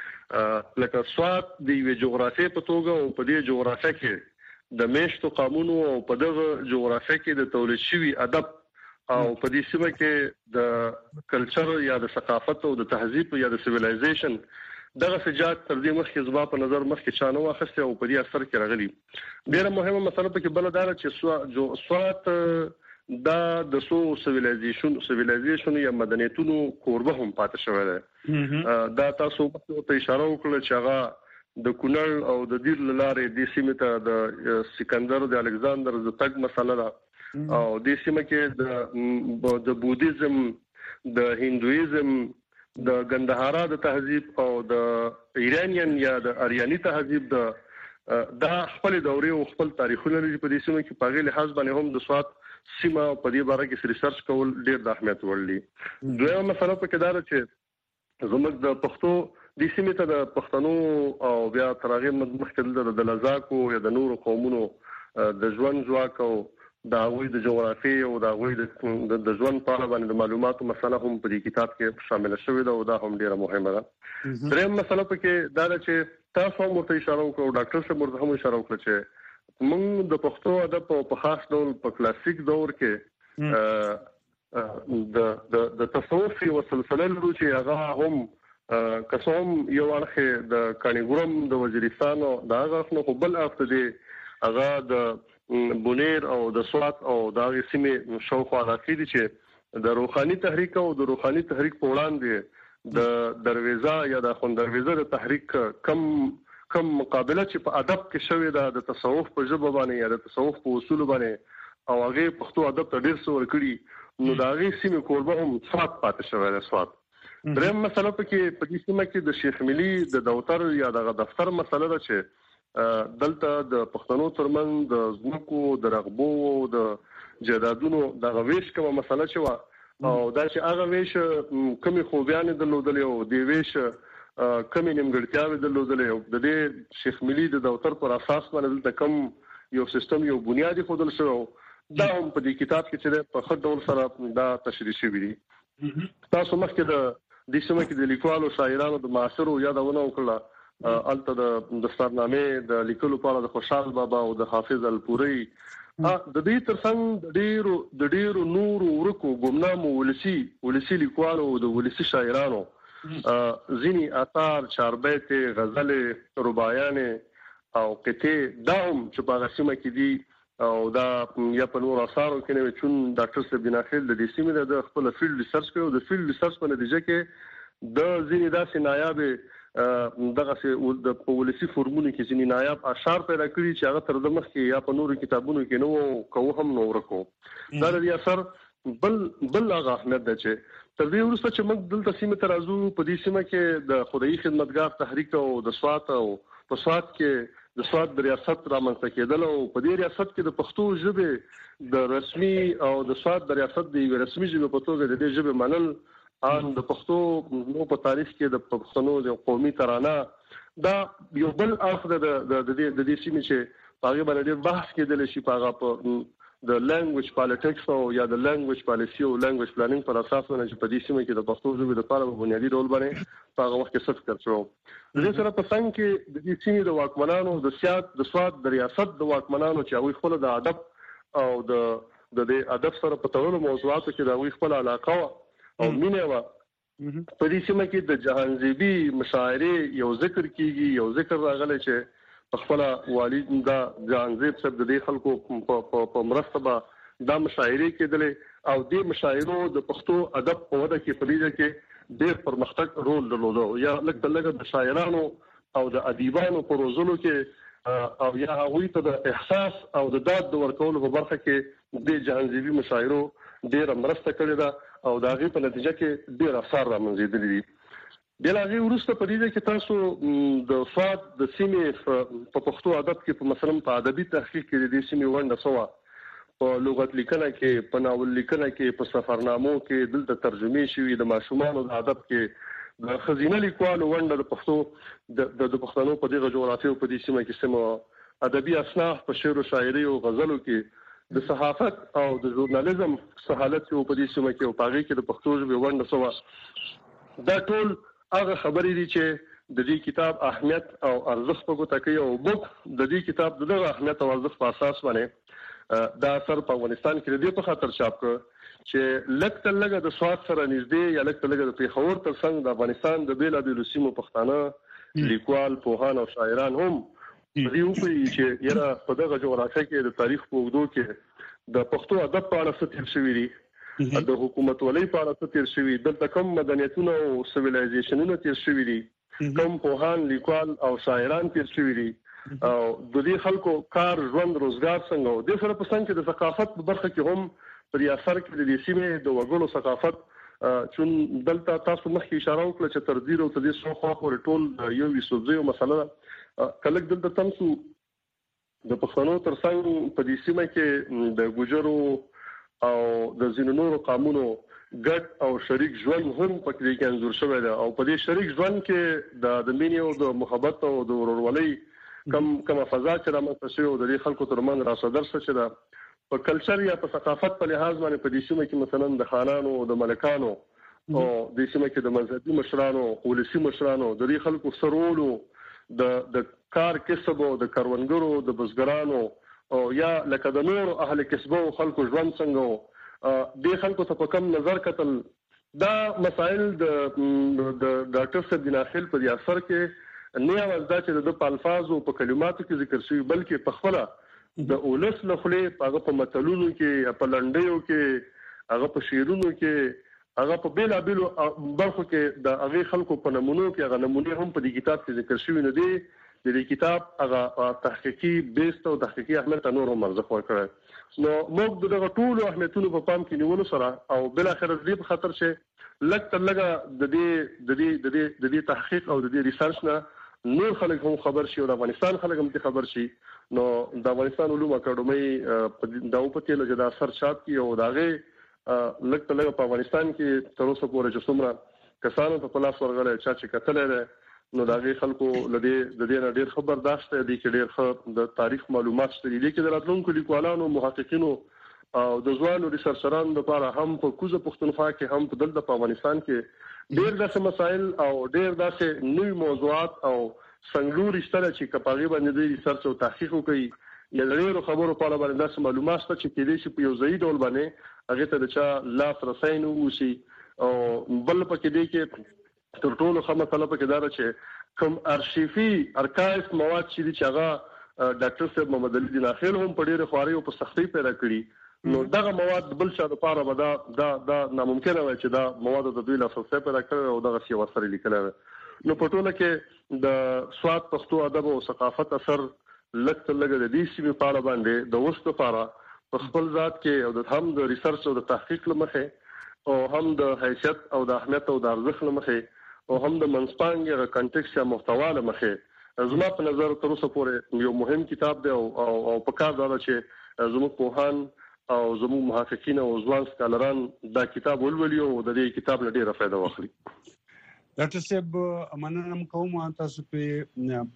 S3: چې لکه سواد د یوې جغرافیې په توګه او په دې جغرافیه کې د میشتو قانونو او په دغه جغرافیه کې د تولید شوی ادب او په دې سیمه کې د کلچر یا د ثقافت او د تهذیب یا د سیویلایزیشن دغه سجاد تر دې مخکې زما په نظر مخکې چانه واخسته او په دې اثر کې راغلي. ډیره مهمه مسله په کې بل دا چې سوا سوات دا د سو سیویلایزیشن سیویلایزیشن یا مدنیتونو کوربه هم پاتې شوی دی. دا تاسو په اشاره وکړه چې هغه د کونړ او د دیر لارې د سیمې ته د سکندر د الکساندر د تګ مسله ده او د سیمه کې د د بودیزم د هندویزم د ګندهارا د تهذیب او د ایرانین یا د اریانی تهذیب د دا خپل دوري او خپل تاریخونه لري. په دې سیمه کې په غیر لحاظ باندې هم د سواد سیمه په دې باره کې ریسرچ کول ډیر د اهمیت ورلي. دویمه مسله په کې دا ده چې زموږ د پښتو د سیمې ته د پښتنو او بیا ترغه مخکې د لزاکو یا د نورو قومونو د ژوند ځواک او د هغوی د جغرافي او د هغوی د ژوند په اړه باندې د معلوماتو مسله هم په دې کتاب کې شامل شوې ده او دا هم ډیره مهمه ده. دریم مسله په کې دا ده چې تاسو هم ورته اشاره وکړو، ډاکټر صاحب ورته هم اشاره وکړه چې موږ د پښتو ادب په خاص ډول په کلاسیک دور کې د د تصوف او سلسله لرو چې هغه هم قسم یو اړخه د کانیګورم د وزیرستان او د هغه نو بل افته دی هغه د بونیر او د سوات او د سیمې شاوخوا علاقې دي چې د روحاني تحریک او د روحاني تحریک په وړاندې د دروازه یا د خون دروازه د تحریک کم کم مقابله چې په ادب کې شوې ده د تصوف په ژبه باندې یا د تصوف په اصول باندې او هغه پښتو ادب ته ډیر څه ورکړي نو دا غي سیمې کوربه هم سواد پاتې شوی ده. سواد دریم مسله په کې په دې سیمه کې د شیخ ملي د دفتر یا د دفتر مسله ده چې دلته د پښتنو ترمن د ځمکو د رغبو او د جدادونو د غویش کومه مسله شو او دا چې هغه ویش کمی خوبیان درلودل او دی ویش کمی نیمګړتیاوې درلودل او د دې شیخ ملي د دفتر پر اساس باندې د کم یو سیستم یو بنیادی خودل شو دا هم په دې کتاب کې چې په خط ډول سره دا تشریح شوی دی. تاسو مخکې د د سیمه کې د لیکوالو شاعرانو د معاصرو یادونه وکړه، الته د دستارنامې د لیکلو په اړه د خوشحال بابا او د حافظ الپوري د دې ترڅنګ د ډیرو د ډیرو نورو ورکو ګمنامو ولسی ولسی لیکوالو او د ولسی شاعرانو ځینی آثار، چاربیت، غزل، رباعیان او قطعه دا هم چې په سیمه کې دي او دا یا په نور اثارو کې نو چون ډاکټر صاحب بناخیل د دې سیمې د خپل فیلډ ریسرچ کوي د فیلډ ریسرچ په نتیجه کې د ځینې داسې نایاب دغه څه د پولیسي فورمونه کې ځینې نایاب اشعار پیدا کړي چې هغه تر دمخ کې یا په نورو کتابونو کې نو کوه هم نو ورکو دا د اثر بل بل هغه اهمیت ده چې تر دې وروسته چې موږ دلته سیمه ته راځو په دې سیمه کې د خدای خدمتګار تحریک او د سوات او په سوات کې د سوات د ریاست رامنځته کېدل او په دې ریاست کې د پښتو ژبې د رسمي او د سوات د ریاست د رسمي ژبې په توګه د دې ژبې منل ان د پښتو نو په تاریخ کې د پښتنو د قومي ترانه دا یو بل اخر د د د دې سیمې چې هغه باندې بحث کېدل شي په هغه په د لانګویج پالیټکس او یا د لانګویج پالیسی او لانګویج پلانینګ پر اساس باندې چې په دې سیمه کې د پښتو ژبې لپاره بنیادی ډول باندې په هغه وخت کې څه فکر شو د دې سره په څنګه کې د دې سیمې د واکمنانو د سیاست د سواد د ریاست د واکمنانو چې هغه خپل د ادب او د د دې ادب سره په تړلو موضوعاتو کې د هغه خپل علاقه او مینه و په دې سیمه کې د جهانزیبي مشاعره یو ذکر کیږي یو ذکر راغلی چې خپل والد دا جانزیب صاحب د دې خلکو په مرسته دا مشاعره کېدلې او د مشاعرو د پښتو ادب په وده کې په دې کې ډېر پرمختګ رول درلوده یا لکه لکه د شاعرانو او د ادیبانو په روزلو کې او یا هغوی ته د احساس او د داد د ورکولو په برخه کې د جهانزیبي مشاعرو ډېر مرسته کړې ده او د هغې په نتیجه کې ډېر اثار رامنځېدلي دي. بل هغه وروسته په دې کې تاسو د سواد د سیمې په پښتو ادب کې په مثلا په ادبي تحقیق کې د سیمې ونډه سوا په لغت لیکنه کې په ناول لیکنه کې په سفرنامو کې دلته ترجمه شوی د ماشومانو د ادب کې د خزینه لیکوالو ونډه د پښتو د د پښتنو په دغه جغرافي او په دې سیمه کې سیمه ادبي اصناف په شعر او شاعري او غزلو کې د صحافت او د ژورنالیزم سہالت او په دې سیمه کې او پاغي کې د پښتو ژبې ونډه سوا دا ټول هغه خبرې دي چې د دې کتاب اهمیت او ارزښت په ګوته کوي او موږ د دې کتاب دغه اهمیت او ارزښت په اساس باندې دا اثر په افغانستان کې د دې په خاطر چاپ کړ چې لکه لګه د سواد سره نږدې یا لکه لګه د پیښور تر څنګ د افغانستان د بیلابېلو سیمو پښتانه لیکوال پوهان او شاعران هم دې وکړي چې یره په دغه جغرافیه کې د تاریخ په اوږدو کې د پښتو ادب په اړه څه تیر شوي دي د حکومت ولې په اړه څه تیر شوي دلته کوم مدنیتونه او سیویلایزیشنونه تیر شوي دي کوم پوهان لیکوال او شاعران تیر شوي دي او د دې خلکو کار ژوند روزګار څنګه د سره په څنګه کې د ثقافت په برخه کې هم پر اثر کې د دې سیمې د وګړو ثقافت چون دلته تاسو مخکې اشاره وکړه چې تر دې او تدې سو خو پورې ټول یو وسوځي مسله کله دلته تاسو د پښتنو تر څنګ په دې سیمه کې د ګوجرو او د زینو نورو قانونو ګډ او شریک ژوند هم په دې کې انځور شوی دی او په دې شریک ژوند کې د د مینې او د محبت او د ورورولۍ کم کم فضا چې رامنځته شوی او د دې خلکو ترمنځ راصدر څه چې دا په کلچر یا په ثقافت په لحاظ باندې په دې سیمه کې مثلا د خانانو او د ملکانو او د سیمه کې د مذهبي مشرانو ولسی مشرانو د دې خلکو سرولو د د کار کسب او د کاروانګرو د بزګرانو او یا لکه د نور اهل کسبو خلکو ژوند څنګه د خلکو ته په کم نظر کتل دا مسائل د د ډاکټر صاحب بناخیل په اثر کې نه یوازې دا چې د الفاظ او په کلماتو کې ذکر شوی بلکې په خپل د اولس لخلې هغه په متلونو کې په لنډیو کې هغه په شعرونو کې هغه په بیلا بیلو برخو کې د هغه خلکو په نمونو کې هغه نمونه هم په دې کتاب کې ذکر شوی نه دي د دې کتاب هغه تحقیقي بیس او تحقیقي اهمیت نور هم ارزښت ورکړي نو موږ دغه ټول اهمیتونو په پام کې نیولو سره او بل اخر دې په خاطر چې لکه لګه د دې د دې د دې د دې تحقیق او د دې ریسرچ نه نور خلک هم خبر شي او د افغانستان خلک هم خبر شي نو د افغانستان علوم اکاډمي په داو په تل چې دا سر چاپ کی او داغه لکه لګه په افغانستان کې تر اوسه پورې چې څومره کسانو په پلاس ورغلې چا چې کتلې نو دا غي خلکو لدی د دې نه ډیر خبرداشت دي چې ډیر خبر د تاریخ معلومات شته دي چې د راتلونکو لیکوالانو محققینو او د ځوانو ریسرچرانو لپاره هم په کوزه پښتونخوا کې هم په دلته په افغانستان کې ډیر داسې مسایل او ډیر داسې نوې موضوعات او څنګه رښتیا چې کپاغي باندې د ریسرچ او تحقیق کوي یا ډیرو خبرو په اړه باندې داسې معلومات شته چې کېدې شي په یو ځای ډول باندې هغه ته د چا لاس رساینو وشي او بل پکې دی کې تر ټولو خمه طلب کې دار چې کوم ارشیفي ارکایف مواد چې هغه ډاکټر صاحب محمد علي دیناخیل هم په ډېر خواري او په سختۍ پیدا کړي نو دغه مواد بل څه د پاره ودا دا دا ناممکن وای چې دا مواد د دوی له فلسفه پیدا کړي او دغه څه ورسره لیکل نو په ټوله کې د سواد پښتو ادب او ثقافت اثر لکه لګ د دې سیمې په اړه باندې د وسط لپاره په خپل ذات کې او د هم د ریسرچ او د تحقیق لمخه او هم د حیثیت او د اهمیت او د ارزښت لمخه او هم د منسپانګ یا کنټکست یا محتوا لمخه زما په نظر تر اوسه پورې یو مهم کتاب دی او او په کار دا چې زموږ پوهان او زموږ محققین او ځوان سکالران دا کتاب ولولي او د دې کتاب له ډیره فائدہ واخلي.
S2: ډاکټر صاحب مننه کوم تاسو په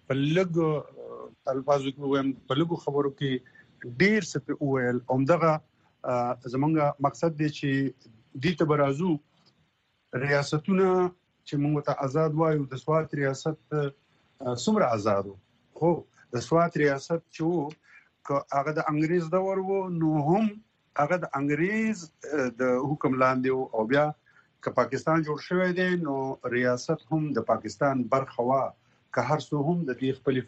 S2: پلګ الفاظو کې وایم پلګو خبرو کې ډیر څه په ویل اومدغه زمونږ مقصد دی چې دې ته برازو ریاستونه چې موږ ته آزاد وایو د سوات ریاست څومره آزادو خو د سوات ریاست چې هغه د انګريز دور وو نو هم هغه د انګريز د حکم لاندې او بیا که پاکستان جوړ شوی دی نو ریاست هم د پاکستان برخه وا که هر څو هم د دې خپل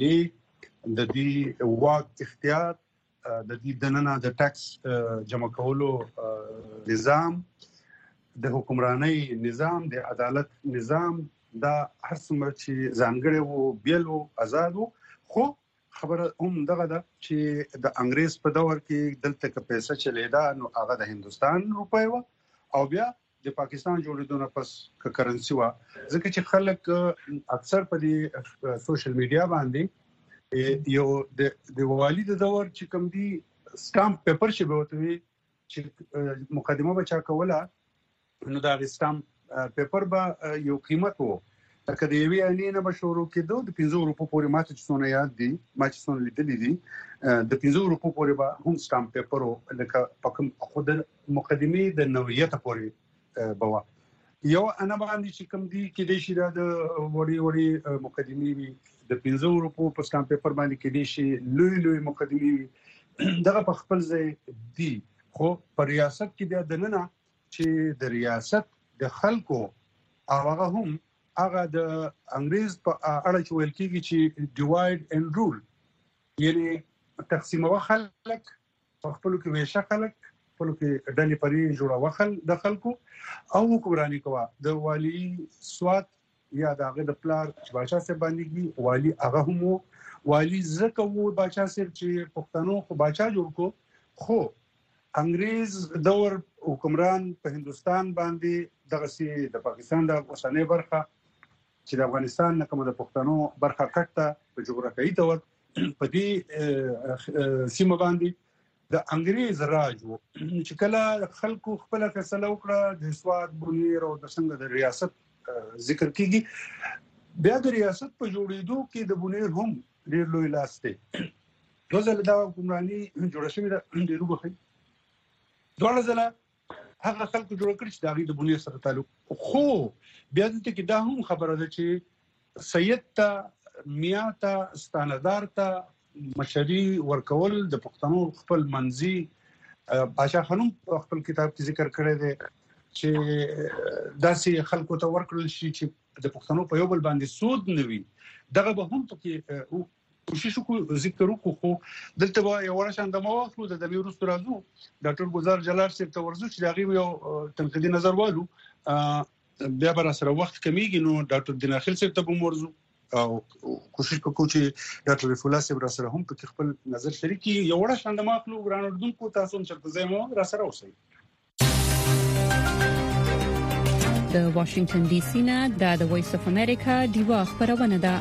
S2: فیصله د دې واک اختیار د دې دننه د ټاکس جمع کولو نظام د حکمراني نظام د عدالت نظام دا هر څومره چې ځانګړي وو بیل وو آزاد وو خو خبره هم دغه ده چې د انګريز په دور کې دلته کې پیسې چلیدا نو هغه د هندستان روپۍ و او بیا د پاکستان جوړېدو نه پس ک کرنسي و ځکه چې خلک اکثر په دې سوشل میډیا باندې یو د د والي د دور چې کوم دي سٹامپ پیپر چې بوتوي چې مقدمه بچا کوله نو دا سٹامپ پیپر به یو قیمت وو لکه د یوې انې نه بشورو کېدو د پنځه روپو پورې ماته چې څونه یاد دي ما چې څونه لیدلې دي د پنځه روپو پورې به هم سٹامپ پیپر لکه پکم خود مقدمه د نوعیت پورې بوا یو انا باندې چې کوم دي کې د شي د وړي وړي مقدمه وي د پنځه روپو په سٹامپ پیپر باندې کې دي شي لوی لوی مقدمي دغه په خپل ځای دي خو پر ریاست کې د نننه چې د ریاست د خلکو هغه هم هغه د انګريز په اړه چې ویل کېږي چې ډیوایډ اند رول یعنی تقسیم وخلک په خپل کې ویشه خلک خپل کې ډلې پرې جوړه وخل د خلکو او حکمرانی کوا د والی سوات یا دغه د پلار بادشاہ صاحب باندې والی هغه هم والی زکه وو بادشاہ صاحب چې پښتنو خو بادشاہ جوړ کو خو انګريز دور حکمران په هندستان باندې دغه سي د پاکستان د اوسنۍ برخه چې د افغانستان نه کوم د پښتنو برخه کټه په جغرافیایي تور په دې سیمه باندې د انګريز راج وو چې کله خلکو خپل فیصله وکړه د سواد بونیر او د څنګه د ریاست ذکر کیږي بیا د ریاست په جوړېدو کې د بونیر هم ډېر لوی لاس دی دوزل دا حکمرانی جوړه شوې ده ډېر وخت دوه ځله هغه خلکو جوړ کړی چې د بونیر سره تعلق خو بیا د کې دا هم خبره ده چې سید ته میا ته ستاندار ته مشري ورکول د پښتنو خپل منځي بادشاہ خانم خپل کتاب کې ذکر کړی دی چې داسې خلکو ته ورکړل شي چې د پښتنو په یو بل باندې سود نه وي دغه به هم پکې کوشش وکړو ذکر وکړو خو دلته به یو ورشان د مواخلو د دمیروس راځو ډاکټر ګلزار جلال صاحب ته ورزو چې دغه یو تنقیدي نظر والو بیا به سره وخت کمیږي نو ډاکټر دیناخیل صاحب ته به ورزو او کوشش وکړو چې ډاکټر رفیع الله صاحب را سره هم په خپل نظر شریکي یو ورشان د مواخلو ګران اردوونکو تاسو هم چې زمو را سره اوسئ
S7: د واشنگټن ډي سي نه د وایس اف امریکا دیوا خبرونه ده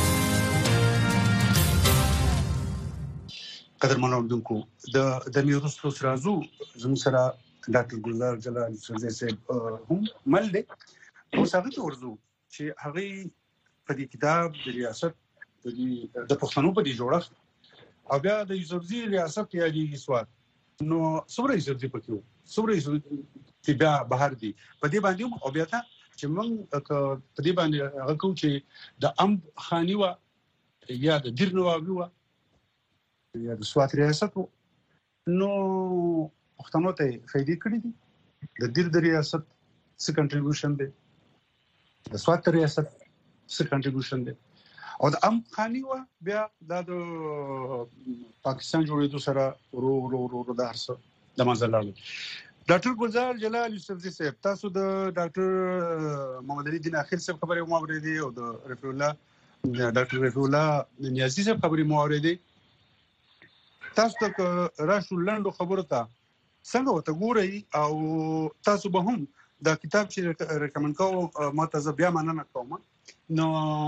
S2: قدرمن اوردونکو د د میروس رازو زموږ سره ډاکټر ګلزار جلال صاحب هم مل دي او څنګه ورزو چې هغه په دې کتاب د ریاست د پښتنو په دې جوړښت او بیا د یوزرزي ریاست یا د سواد نو څومره یوزرزي پکې څومره چې بیا بهر دي په دې باندې او بیا ته چې موږ په دې باندې هغه کوم چې د ام خاني وا یا د ډیرنوابي وا یا د سوات ریاست نو پښتنو ته فائدې کړې دي د دې د ریاست څه کنټریبیوشن دی د سوات ریاست څه کنټریبیوشن دی او د ام خاني وا بیا د پاکستان جوړېدو سره ورو ورو ورو د هرڅ د منځلارو ډاکټر ګلزار جلال یوسفزي صاحب تاسو د ډاکټر محمد علي دین اخیل صاحب خبرې مو اوریدي او د رفیع الله ډاکټر رفیع الله نیازي صاحب خبرې مو اوریدي تاسو ته راشو لاندو خبرو ته څنګه وته ګورئ او تاسو به هم دا کتاب چې ریکمند کوم ما ته بیا مننه کوم نو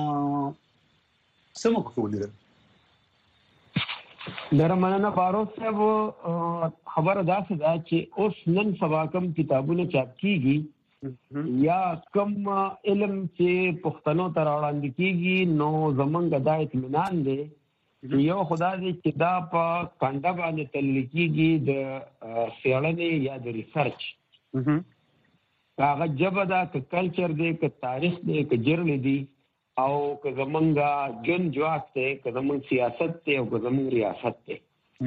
S2: سمو په ولیدل
S5: درمنه فاروق صاحب خبر داسې ده چې اوس نن سبا کوم کتابونه چاپ کیږي یا کوم علم چې پښتنو ته راوړاندې کیږي نو زمونږ د اطمینان دی یو خدای دې چې دا په کانډه باندې تلل کیږي د سیړنې یا د ریسرچ هغه جبه دا که کلچر دی که تاریخ دی که جرل دی او که زمونږ جن جواک دی که زمونږ سیاست دی او که زمونږ ریاست دی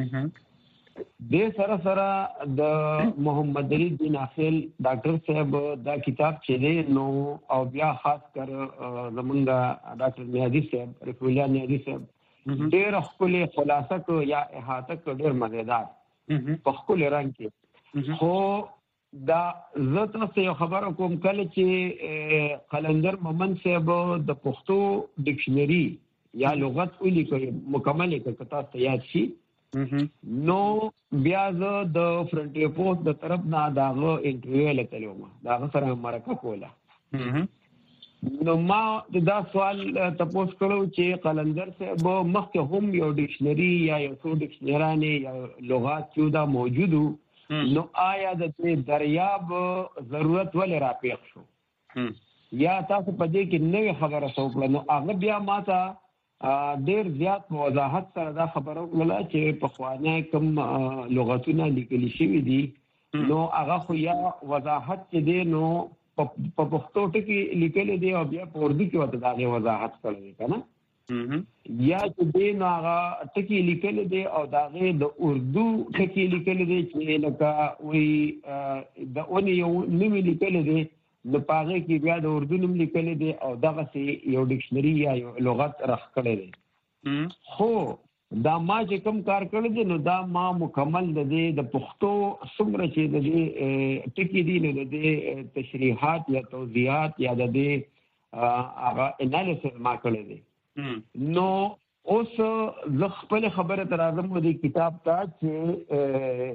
S5: دې سره سره د محمد علي دین اخیل ډاکټر صاحب دا کتاب چې دی نو او بیا خاص کر زمونږ ډاکټر نیازي صاحب رفیع الله نیازي صاحب ډېر ښکلې خلاصه کو یا احاطه کو ډېر مزیدار په ښکلې رنګ کې خو دا زه تاسو یو خبره کوم کله چې قلندر مومن صاحب د پښتو ډکشنری یا لغت ولیکي مکمل کې تاسو ته یاد شي نو بیا زه د فرنټیر پوسټ د طرف نه داغه انټرویو لته ما داغه سره مرکه کوله نو ما دا سوال تاسو کړو چې قلندر صاحب مخکې هم یو ډکشنری یا یو څو ډکشنرانه یا لغات چې دا موجودو نو آیا د دې دریاب ضرورت ولې راپېښ شو یا تاسو په دې کې نوې خبره وکړه نو هغه بیا ماته ډېر زیات وضاحت سره دا خبره وکړه چې په خوانه کوم لغتونه لیکل شوي دي نو هغه خو یا وضاحت چې دی نو په پښتو ټکي لیکل دي او بیا په اردو کې ورته دا وضاحت کړی کنه یا چې دې نو هغه ټکي لیکل دي او داغه د اردو ټکي لیکل دي چې لکه وی د اونې یو نوم لیکل دي د پاغه کې بیا د اردو نوم لیکل دي او دغه سي یو ډکشنری یا یو لغت راخ کړی دي خو دا ما چې کوم کار کړی دی نو دا ما مکمل د دې د پښتو څومره چې د دې ټکي دي نو د دې تشریحات یا توضیحات یا د دې هغه انالیسس ما کړی دی نو اوس زه خپل خبره تر اعظم د کتاب ته چې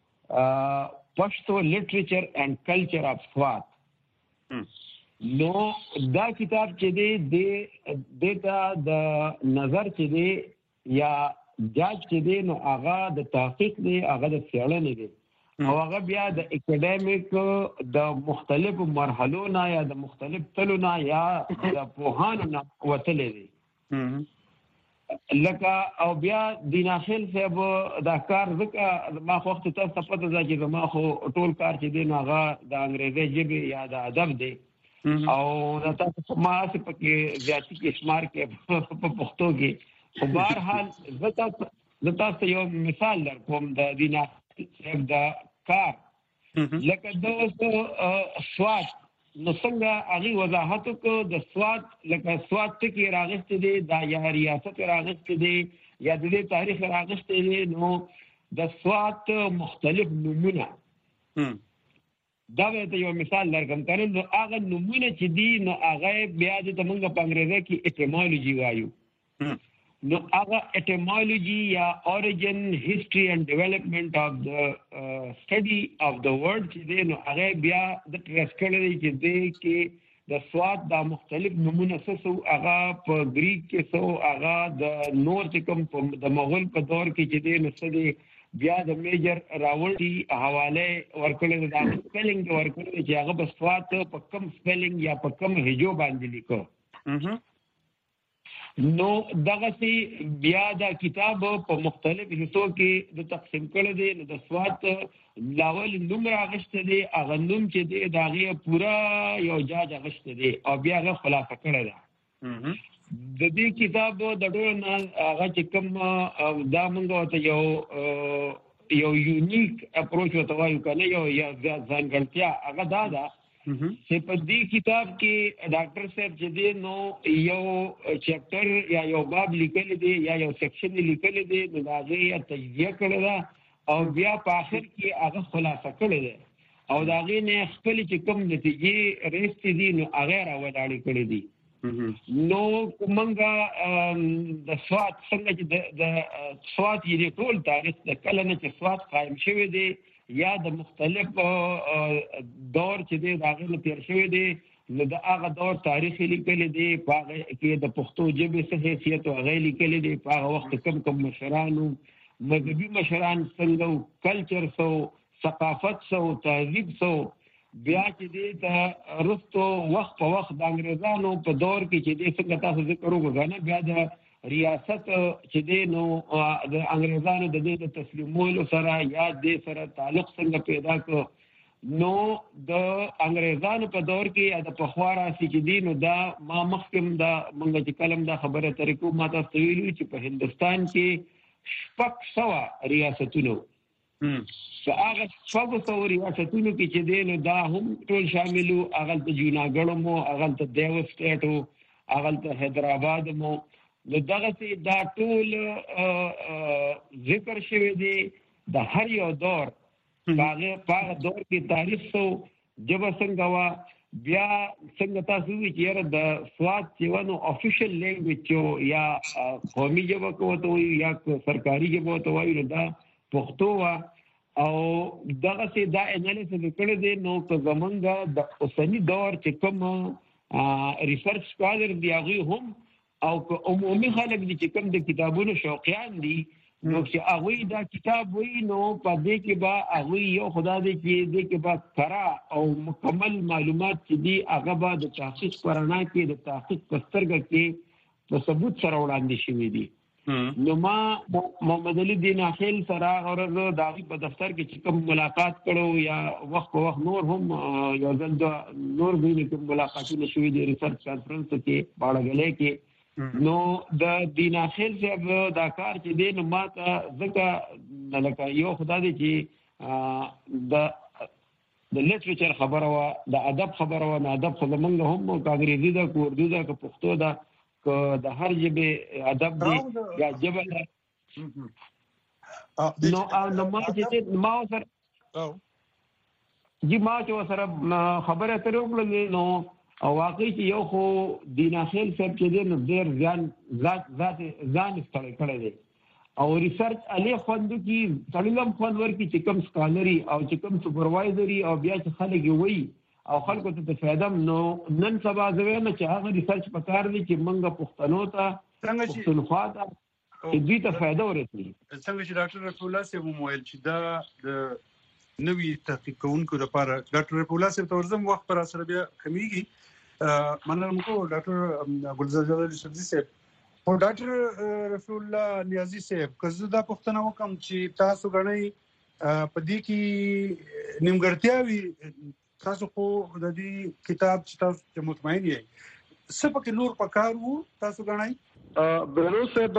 S5: پښتو لټریچر اینڈ کلچر اف سوات نو دا کتاب چې دی د دیتا د نظر چې دی یا جاج چې دی نو هغه د تحقیق دی هغه د څېړنې دی او هغه بیا د اکیډمیک د مختلفو مرحلو نه یا د مختلف تلو نه یا د پوهانو نه وتلی دی لکه او بیا دین اخیل صاحب دا کار ځکه ما خو وخت تاسو ته پته ده چې ما خو ټول کار چې دی نو هغه د انګریزي ژبې یا د ادب دی او دا تاسو ما څه پکې زیاتی کې شمار کې په پښتو کې خو بهرحال زه تاسو یو مثال در کوم د دین اخیل صاحب دا کار لکه د سوات نو څنګه هغه وضاحت کو د سوات لکه سوات ټکی راغستې دي دا یا ریاست راغستې دي یا د دې تاریخ راغستې دي نو د سوات مختلف نمونه دا به یو مثال درکم کړم نو هغه نمونه چې دي نو هغه بیا د موږ په انګریزي کې اټیمالوجي وایو نو هغه اټیمالوجي یا اوریجن هیستوري اینڈ ډیولپمنٹ اف د سټڈی اف د ورډ چې دی نو هغه بیا د ټریس کړی چې دی کې د سواد د مختلف نمونه سسو هغه په گریک کې سو هغه د نور چې کوم د مغول په دور کې چې دی نو سدي بیا د میجر راولټي حواله ورکړل د سپیلینګ ورکړل چې هغه په سواد په کم سپیلینګ یا په کم هجو باندې لیکو نو دغه سي بیا دا کتاب په مختلف حصو کې د تقسیم کړل دي نو د سواد لاول نوم راغشته دي هغه نوم چې دی داغه پورا یو جاج غشته دي او بیا هغه خلاصه کړل ده د دې کتاب د ډول نه هغه چې کوم دا موږ ته یو یو یونیک اپروچ وته وایو کنه یو یا ځانګړتیا هغه دا ده چې په دې کتاب کې ډاکټر صاحب چې دی نو یو چپټر یا یو باب لیکل دی یا یو سیکشن لیکل دی نو دا غي تجزیه کړی دا او بیا په اخر کې هغه خلاصه کړی دی او دا غي نه خپل چې کوم نتیجې ریست دي نو هغه راوړاړي کړی دي. نو کومنګا د سواد څنګه چې د سواد یې ټول تاریخ د کله نه چې سواد قائم شوی دی یا د مختلف دور چې دی دا غي تیر شوی دی نو د هغه دور تاریخ لیکل دی په هغه کې د پښتو ژبې څه حیثیت او هغه لیکل دی په هغه وخت کم کم مشرانو مذهبي مشران څنګه کلچر سو ثقافت سو تهذیب سو بیا چې دی ته رستو وخت په وخت د انګريزانو په دور کې چې دی څنګه تاسو ذکر وکړو بیا د ریاست چې دی نو د انګريزانو د دې د تسلیمولو سره یا د سره تعلق څنګه پیدا کړ نو د انګريزانو په دور کې د پخوارا سي چې دی نو دا ما مخکم دا منګه چې کلم دا خبره طریقو ما تاسو ویلو چې په هندستان کې شپږ سوه ریاستونو په هغه شپږ سوه ریاستونو کې چې دی نو دا هم ټول شاملو هغه د جوناګړو مو هغه د دیو سټیټو هغه د حیدرآباد مو نو دغه سي دا ټول ذکر شوی دی د هر یو دور هغه په دور کې تاریخ سو جب څنګه وا بیا څنګه تاسو وی چې د سواد چې ونو افیشل لینګویج یا قومي ژبه کوته یا سرکاري ژبه ته وایي دا پښتو وا او دغه سي دا انالیسس کړی دی نو په زمونږ د اوسنی دور چې کوم ریسرچ سکالر دی هغه هم او عمومي خلک دي چې کوم د کتابونو شوقیان دي نو چې هغه دا کتاب وی نو په دې کې با هغه یو خدای دې چې دې کې با کرا او مکمل معلومات چې دي هغه با د تحقیق پرانا کې د تحقیق پسترګه کې په ثبوت سره وړاندې شوی دي. نو ما محمد علي دین اخیل سره اورغه داغي په دفتر کې چې کوم ملاقات کړو یا وخت په وخت نور هم یو ځل د نور دین کې ملاقاتونه شوې دي ریسرچ کانفرنس کې باړګلې کې نو د دین اخیل صاحب دا کار چې دی نو ما ته ځکه لکه یو خدای دی چې د د لیټریچر خبره وا د ادب خبره وا نه ادب خو زمونږ هم کاغریزي ده کو اردو ده کو پښتو ده کو د هر ژبې ادب دی یا ژبه ده نو نو ما چې ما سره جی ما چې سره خبره تر وکړلې نو او واقعي چې یو خو دیناخیل صاحب چې دی نو ډېر ځان ذات ذات ځان ستړی کړی دی او ریسرچ علی خوندو کې تړلم خوند ورکړي چې کوم سکالري او چې کوم سپروایزري او بیا چې خلک وي او خلکو ته فائدہ نو نن سبا زوی نه چې هغه ریسرچ پکار دی چې موږ پښتنو ته پښتونخوا ته چې دوی ته فائدہ ورسوي.
S2: څنګه چې ډاکټر رفیع الله صاحب مویل چې دا د نوی تحقیق کوونکو لپاره ډاکټر رفیع الله صاحب تورزم وخت پر اثر بیا کمیږي مننه کوم ډاکټر ګلزار جلال شمسی صاحب او ډاکټر رفیع الله نیازی صاحب کزه دا پښتنه وکم چې تاسو غنئ په دې کې نیمګړتیاوي تاسو خو د دې کتاب چې تاسو ته مطمئن یې سپکه نور پکار وو تاسو غنئ
S3: بهلو صاحب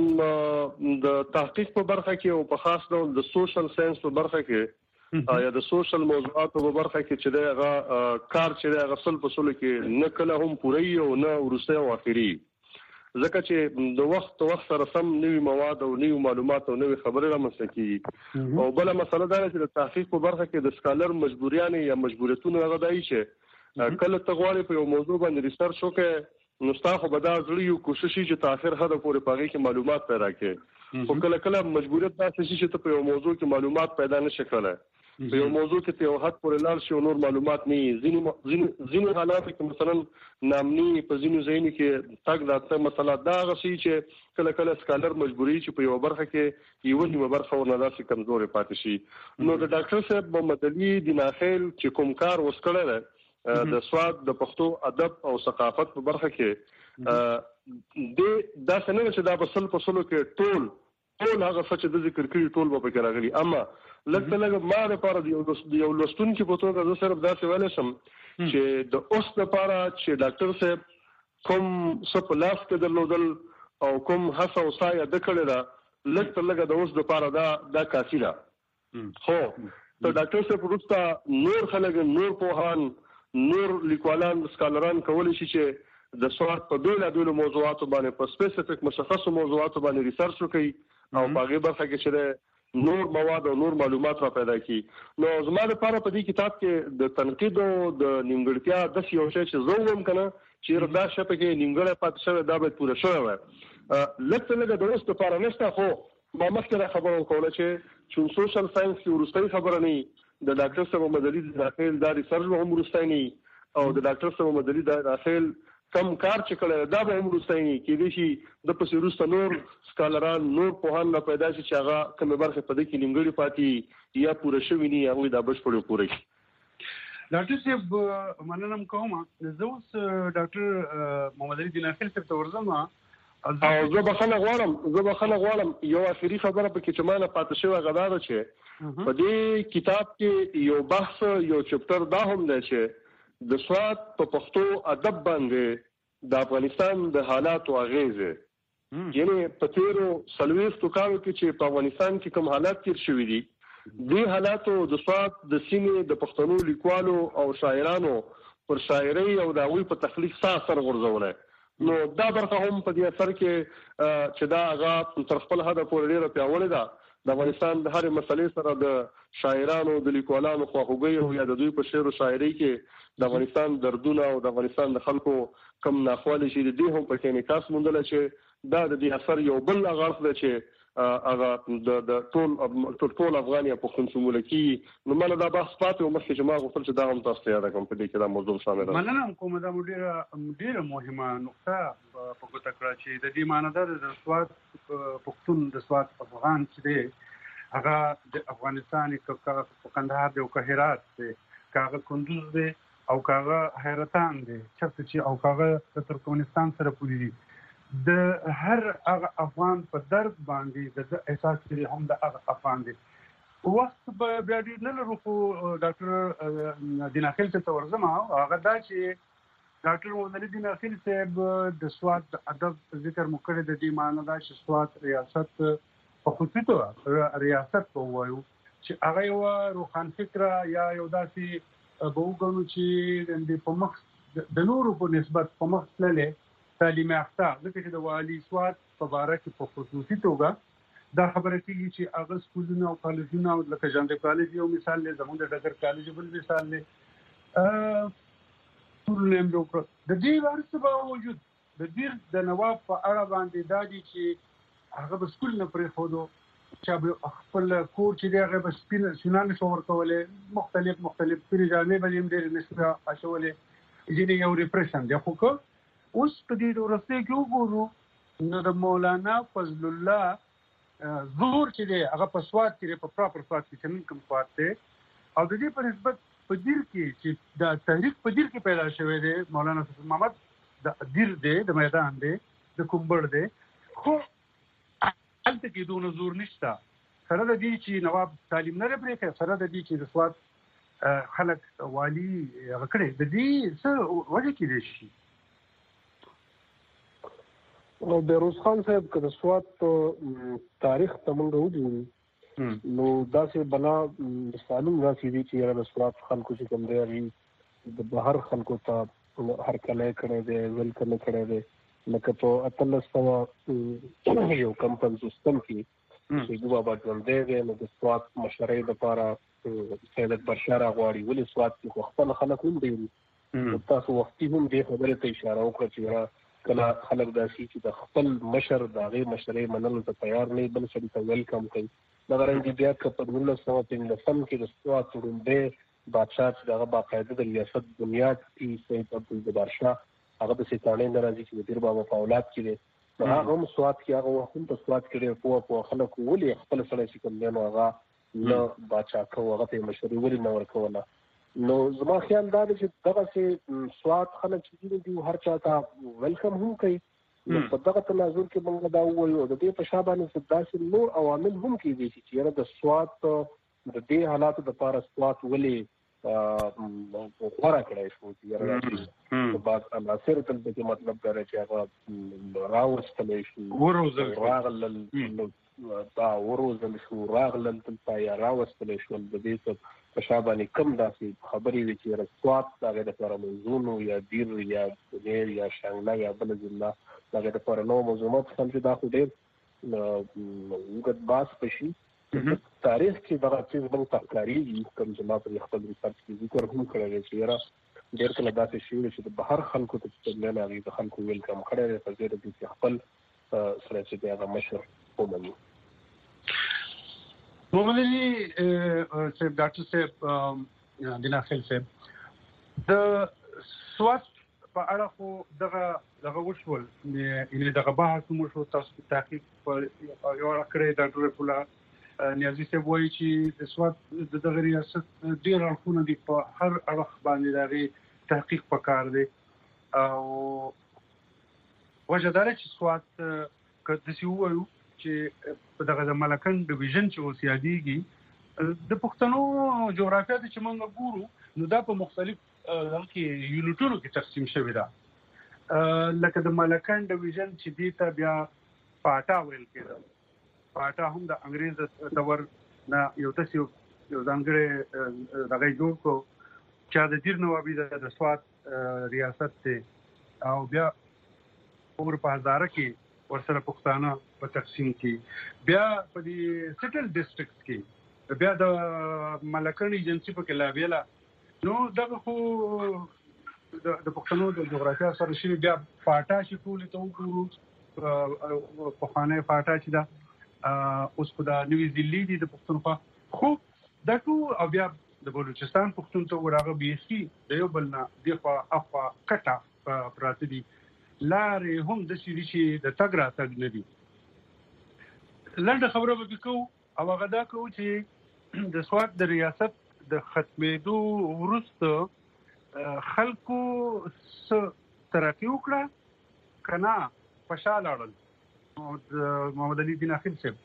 S3: د تحقیق په برخه کې او په خاص ډول د سوشل ساينس په برخه کې یا د سوشل موضوعاتو په برخه کې چې دا کار چې دا غسل په سولو کې نه کله هم پوری او نه ورسته او اخیری ځکه چې د وخت وخت سره سم نوي مواد او نوي معلومات او نوي خبرې رامنځته کیږي او بل مسله دا چې د تحقیق په برخه کې د سکالر مجبوریان یا مجبوریتونه هغه دای چې کله تغواړي په یو موضوع باندې ریسرچ وکړي نو تاسو به دا ځړی یو کوشش چې تاخير هدا پورې پاږي کې معلومات پیدا کړي او کله کله مجبوریت دا چې ته په یو موضوع کې معلومات پیدا نشي کولای په یو موضوع کې ته یو حد پورې لاړ شي او نور معلومات نه ځینې ځینې حالات کې مثلا نامني په ځینو ځایونو کې تاګ داته مثلا دا غشي چې کله کله سکالر مجبوري چې په یو برخه کې یو نیمه برخه ورنه داسې کمزورې پاتې شي نو د ډاکټر صاحب محمد علي دیناخیل چې کوم کار وسکړل د سواد د پښتو ادب او ثقافت په برخه کې د دا څنګه چې دا بسل په سلو کې ټول ټول هغه څه چې د ذکر کړي ټول به کې راغلي اما لکه لکه ما لپاره دی یو لستون کې په توګه زه صرف دا څه ویل شم چې د اوس لپاره چې ډاکټر صاحب کوم څه په لاس کې درلودل او کوم هڅه او سایه د کړل دا لکه لکه د اوس لپاره دا دا کافي ده خو ته ډاکټر صاحب ورسته نور خلک نور پوهان نور لیکوالان سکالران کولی شي چې د سواد په بیلابیلو موضوعاتو باندې په سپیسیفیک مشخصو موضوعاتو باندې ریسرچ وکړي او په هغې برخه کې چې نور مواد او نور معلومات را پیدا کړي. نو زما لپاره په دې کتاب کې د تنقید او د نیمګړتیا داسې یو شی چې زه وایم که نه چې دا شی پکې نیمګړی پاتې شوی دا باید پوره شوی وای. لږ څه لږه د اوس دپاره نشته، خو ما مخکې دا خبره وکوله چې چون سوشل ساینس کې وروستۍ خبره نه وي، د ډاکټر صاحب محمد علي داخل دا ریسرچ به هم وروستی نه وي او د ډاکټر صاحب محمد علي داخل کم کار چې کړی دا به هم وروستی نه وي. کېدای شي د پسې وروسته نور سکالران نور پوهان را پیدا شي چې هغه کومې برخې په دې کې نیمګړې پاتې یا پوره شوي نه وي، هغوی دا بشپړې پوره شي.
S2: ډاکټر صاحب مننه کوم. زه اوس ډاکټر محمد علي داخل صاحب ته ورځم
S3: او زه بخښنه غواړم زه بخښنه غواړم یو آخري خبره پکې چې ما نه پاتې شوې هغه دا ده چې په دې کتاب کې یو بحث یو چپټر دا هم دی چې د سواد په پښتو ادب باندې د افغانستان د حالاتو اغیزې، یعنی په تیرو څلوېښتو کالو کې چې په افغانستان کې کوم حالات تیر شوي دي، دې حالاتو د سواد د سیمې د پښتنو لیکوالو او شاعرانو پر شاعرۍ او د هغوی په تخلیق څه اثر غورځولی. نو دا برخه هم په دې اثر کې چې دا هغه تر خپل حده پورې ډېره پیاوړې ده. د افغانستان د هرې مسلې سره د شاعرانو د لیکوالانو خواخوږۍ او یا د دوی په شعر او شاعرۍ کې د افغانستان دردونه او د افغانستان د خلکو کم ناخوالې چې د دې هم پکې انعکاس موندلی چې دا د دې اثر یو بل هغه اړخ دی چې هغه د ټول ټول افغان یا پښتون شموله کېږي. نو ما دا بحث پاتې و مخکې چې ما غوښتل چې دا هم تاسو ته یاده کړم په دې کې دا موضوع شامل ده.
S2: مننه هم کوم. دا ډېره ډېره مهمه نقطه په ګوته کړه چې د دې معنی دا د سواد پښتون د سواد افغان چې دی هغه د افغانستان په کندهار دی او که هرات دی که هغه کندوز دی او که هغه حیرتان دی چېرته چې او که هغه د ترکمنستان سره پولي دي، د هر هغه افغان په درد باندې د ده احساس چې هم د هغه افغان دی. وخت به بیا ډېر نه لرو، خو ډاکټر دیناخیل ته ورځم. هغه دا چې ډاکټر محمد علي دیناخیل صاحب د سواد د ادب ذکر مو کړی، د دې معنی دا چې سواد ریاست په خصوصي توګه ریاست به ووایو چې هغه یوه روښان فکره یا یو داسې به وګڼو چې په مخ د نورو په نسبت په مخ تللی تعلیم یافته، ځکه چې د والي سواد په باره کې په خصوصي توګه دا خبره کېږي چې هغه سکولونه او کالجونه لکه ژاندې کالج یو مثال دی، زموږ د ډګر کالج بل مثال دی، ټولونه یې وکړه. د دې هر څه باوجود د دیر د نواب په اړه باندې دا دي چې هغه به سکول نه پرېښودو، چې به خپل کور چې دی هغه به سپینه سینه نه شو ورکولی، مختلف مختلف سپینې جامې به یې هم ډېرې نه شو اچولی، ځینې یو ریپریشن دی. خو که اوس په دې وروستیو کې وګورو نو د مولانا فضل الله زور چې دی هغه په سواد کې دی، په پراپر سواد کې چې نن کوم سواد دی، او د دې په نسبت په دیر کې چې دا تحریک په دیر کې پیدا شوی دی، مولانا فضل محمد د دیر دی، د میدان دی، د کومبړ دی، خو هلته کې دونه زور نشته. سره د دې چې نواب تعلیم نه پرېښی، سره د دې چې د سواد خلک والي هغه کړی، د دې څه وجه کېدای شي؟
S4: بهروز خان صاحب که د سواد تاریخ ته موږ وګورو نو داسې بنا مثالونه داسې دي چې یاره د سواد خلکو چې کوم دی هغې د بهر خلکو ته هرکلی کړی دی، ویلکم یې کړی دی. لکه په اتلس سوه یو کم پنځوستم کې شهید بابا ژوندی دی، نو د سواد مشرۍ دپاره سید اکبر شاه راغواړي. ولې سواد کې خو خپل خلک هم ډېر وي. تاسو وختي هم دې خبرې ته اشاره وکړه چې یاره کله خلک داسې چې د خپل مشر د هغې مشرۍ منلو ته تیار نه وي، بل سړي ته ویلکم کوي. دغه رنګې بیا که په نولس سوه پنځلسم کې د سواد وړومبی بادشاه چې د هغه باقاعده د ریاست بنیاد کړي سید عبدالجبار شاه، هغه د سیتاڼۍ نه راځي چې د دیر بابا په اولاد کې دی، نو هغه هم سواد کې هغه وخت هم په سواد کې ډېر پوه پوه خلک وو. ولې خپل سړی چې کوم دی نو هغه نه باچا کوو، هغه ته یې مشري ولې نه ورکوله؟ نو زما خیال دا دی چې دغسې سواد خلک چې دي دي هر چا ته ویلکم هم کوي. نو په دغه تناظر کې موږ دا ووایو د دې په شا باندې داسې نور عوامل هم کېدای شي چې یاره د سواد د دې حالاتو دپاره سواد ولې غوره کړی شو چې یاره بعض عناصر دلته کې مطلب دا دی چې هغه راوستلی شو، راغلل دا وروزل شو، راغلل دلته یا راوستلی شول. د دې څه په شابه کم داسې خبرې وي چې رسوات دغه د لپاره موضوع یا دیر یا دیر یا شانګلا یا بل ځله دغه د لپاره نو موضوعات هم چې دا خو ډېر وګت باس پشي تاریخ کې دغه چې موږ تکراری کوم چې ما په خپل ریسرچ کې ذکر هم کړی چې را ډېر کله داسې شي چې د بهر خلکو ته چې نه لري د خلکو ویلکم کړی په ځای د خپل سره چې هغه مشر ومني.
S2: محمد علي صاحب ډاکټر صاحب دینا خیل صاحب د سوات په اړه خو دغه دغه وشول یعنی دغه بحث مو شو تاسو تحقیق په یو کړی ډاکټر رفیع الله نیازي صاحب وایي چې د سوات د دغه ریاست ډېر اړخونه دي په هر اړخ باندې دغه تحقیق پکار دی او وجه دا چې سوات کله چې وایو چې په دغه د ملکن ډیویژن چې اوسېږي د پښتنو جغرافیه چې موږ ګورو نو دا په مختلف دغه یونټونو کې تقسیم شوی دا لکه د ملکن ډیویژن چې دی ته بیا پاټا ویل کېده. پاټا هم د انګريز دور نه یو تاسو یو ځانګړی دغه جوړ کو چې د دیر نوابي د سوات ریاست ته او بیا عمر په هزاره کې ورسره پښتانه په تقسیم کې بیا په دې سټل ډیسټریکټ کې بیا د ملکن ایجنسی په کې لا ویلا نو دغه خو د پښتنو د جغرافیه سره شي بیا فاټا چې ټول ته وګورو په خانه فاټا چې دا اوس په د نوې دلی دی د پښتونخوا خو دا ټول او بیا د بلوچستان پښتون ته ورغه بي سي د یو بل نه د خوا افوا کټه پراته دي لارې هم د سړي چې د تګ راتګ نه دي. لنډه خبره به کوو او هغه دا کوو چې د سوات د ریاست د ختمېدو وروسته خلکو ترقي وکړه که نه په شا لاړل. محمد علي دین اخیل صاحب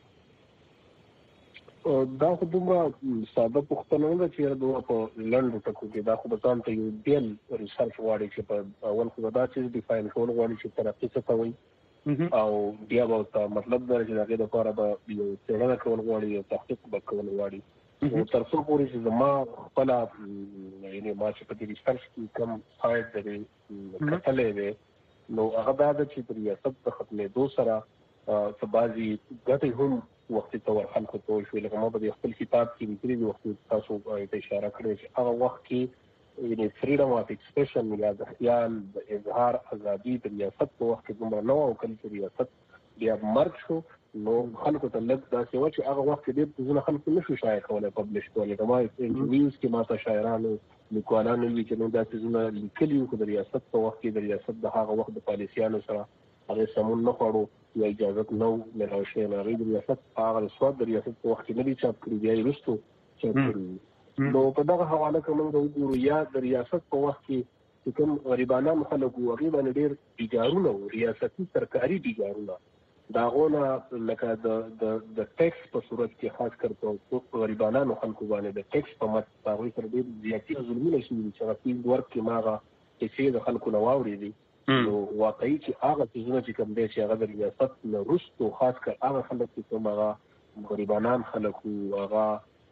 S4: دا خو دومره ساده پوښتنه نه ده چې دوه په لنډو ټکو کې دا خو به ځان ته یو بیل ریسرچ غواړي چې په اول خو دا چې ډیفاین کول غواړي چې ترقي څه ته وایي او بیا به ورته مطلب دا چې د هغې دپاره به یو څېړنه کول غواړي یو تحقیق به کول غواړي نو تر څو پورې چې زما خپله یعنې ما چې په دې ریسرچ کې کوم سایډ دی کتلی دی نو هغه دا ده چې د ریاست د ختمېدو سره څه بعضې ګټې هم وختي تور خلکو ته وشوې لکه ما به د خپل کتاب کې لیکلي دي وختي تاسو ته اشاره کړې چې هغه وخت کې یعنې فریډم اف ایکسپریشن یا د خیال د اظهار ازادي د ریاست په وخت کې دومره نه وه او کله چې ریاست بیا مرګ شو نو خلکو ته لږ داسې وه چې هغه وخت کې ډېر څیزونه خلکو نه شو شایع کولی پبلش کولی که ما انټرویوز کې ما ته شاعرانو لیکوالانو وي چې نو دا څیزونه لیکلي وو خو د ریاست په وخت کې د ریاست د هغه وخت د پالیسیانو سره هغې سمون نه خوړو یا اجازت نه و ملاو شوی نو هغې د ریاست هغه د سوات د ریاست په وخت کې نه دي چاپ کړي بیا یې وروستو چاپ کړي نو په دغه حواله که موږ وګورو یا د ریاست په وخت کې چې کوم غریبانان خلک وو هغې باندې ډېر بیګارونه وو ریاستي سرکاري بیګارونه د هغو نه لکه د د ټیکس په صورت کې خاص کر په غریبانانو خلکو باندې د ټیکس په مت په هغوی سره ډېر زیاتي ظلمونه شوي دي چې هغه فیلډ ورک کې ما هغه پیسې د خلکو نه واورېدې نو واقعي چې هغه څیزونه چې کوم دی چې هغه د ریاست نه وروستو خاص کر هغه خلک چې کوم هغه غریبانان خلک وو هغه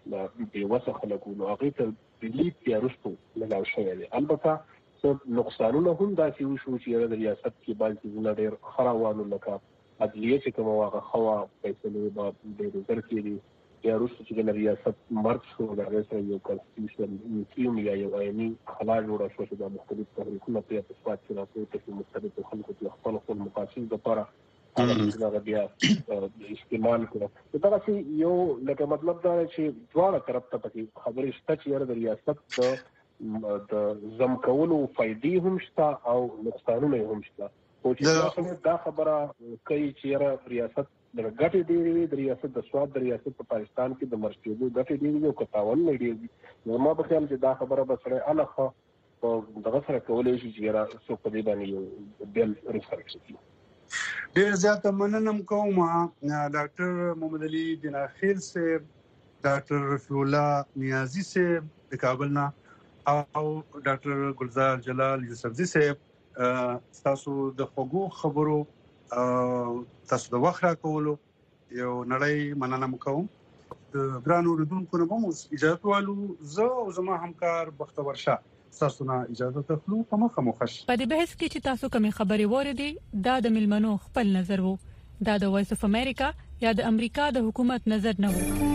S4: بېوسه خلک وو نو هغې ته ریلیف بیا وروستو ملاو شوی دی. البته څه نقصانونه هم داسې وشو چې هغه د ریاست کې بعض څیزونه ډېر ښه روان وو لکه عدلیه چې کومه وه هغه ښه وه فیصلې به ډېرې زر کېدې بیا وروسته چې کله ریاست مرګ شو د هغې سره یو کنسټیټیوشن میوزیم یا یو آیني خلا جوړه شوه چې دا مختلف تحریکونه پرې په سوات کې راپورته شي مختلفو خلکو ته خپل خپل مقاصد دپاره هغه څیزونه هغه بیا استعمال کړه. نو دغسې یو لکه مطلب دا دی چې دواړه طرف ته پکې خبرې شته چې یاره د ریاست د ضم کولو فایدې هم شته او نقصانونه یې هم شته خو چې دا خبره کوي چې یاره ریاست د ګټې ډېرې وي د ریاست د سوات د ریاست په پاکستان کې د مرج کېدو ګټې ډېرې وي او که تاوانونه یې ډېر وي نو زما په خیال چې دا خبره به سړی هله ښه په دغه سره کولی شي چې یاره څوک په دې باندې یو بیل ریسرچ وکړي.
S2: ډېر زیاته مننه کوم ډاکټر محمد علي دین اخیل صاحب ډاکټر رفیع الله نیازي صاحب د کابل نه او ډاکټر ګلزار جلال یوسفزي صاحب تاسو د خوږو خبرو تاسو د وخت راکولو یو نړۍ مننه کوم. د ګران اوردونکو نه مو اجازه والو زه او زما همکار بختور شاه تاسو نه اجازه تخلو په مخه مخش
S8: په دې بحث کې چې تاسو کومې خبرې وریدي دا د ملمنو خپل نظر وو دا د وایس اف امریکا یا د امریکا د حکومت نظر نه وو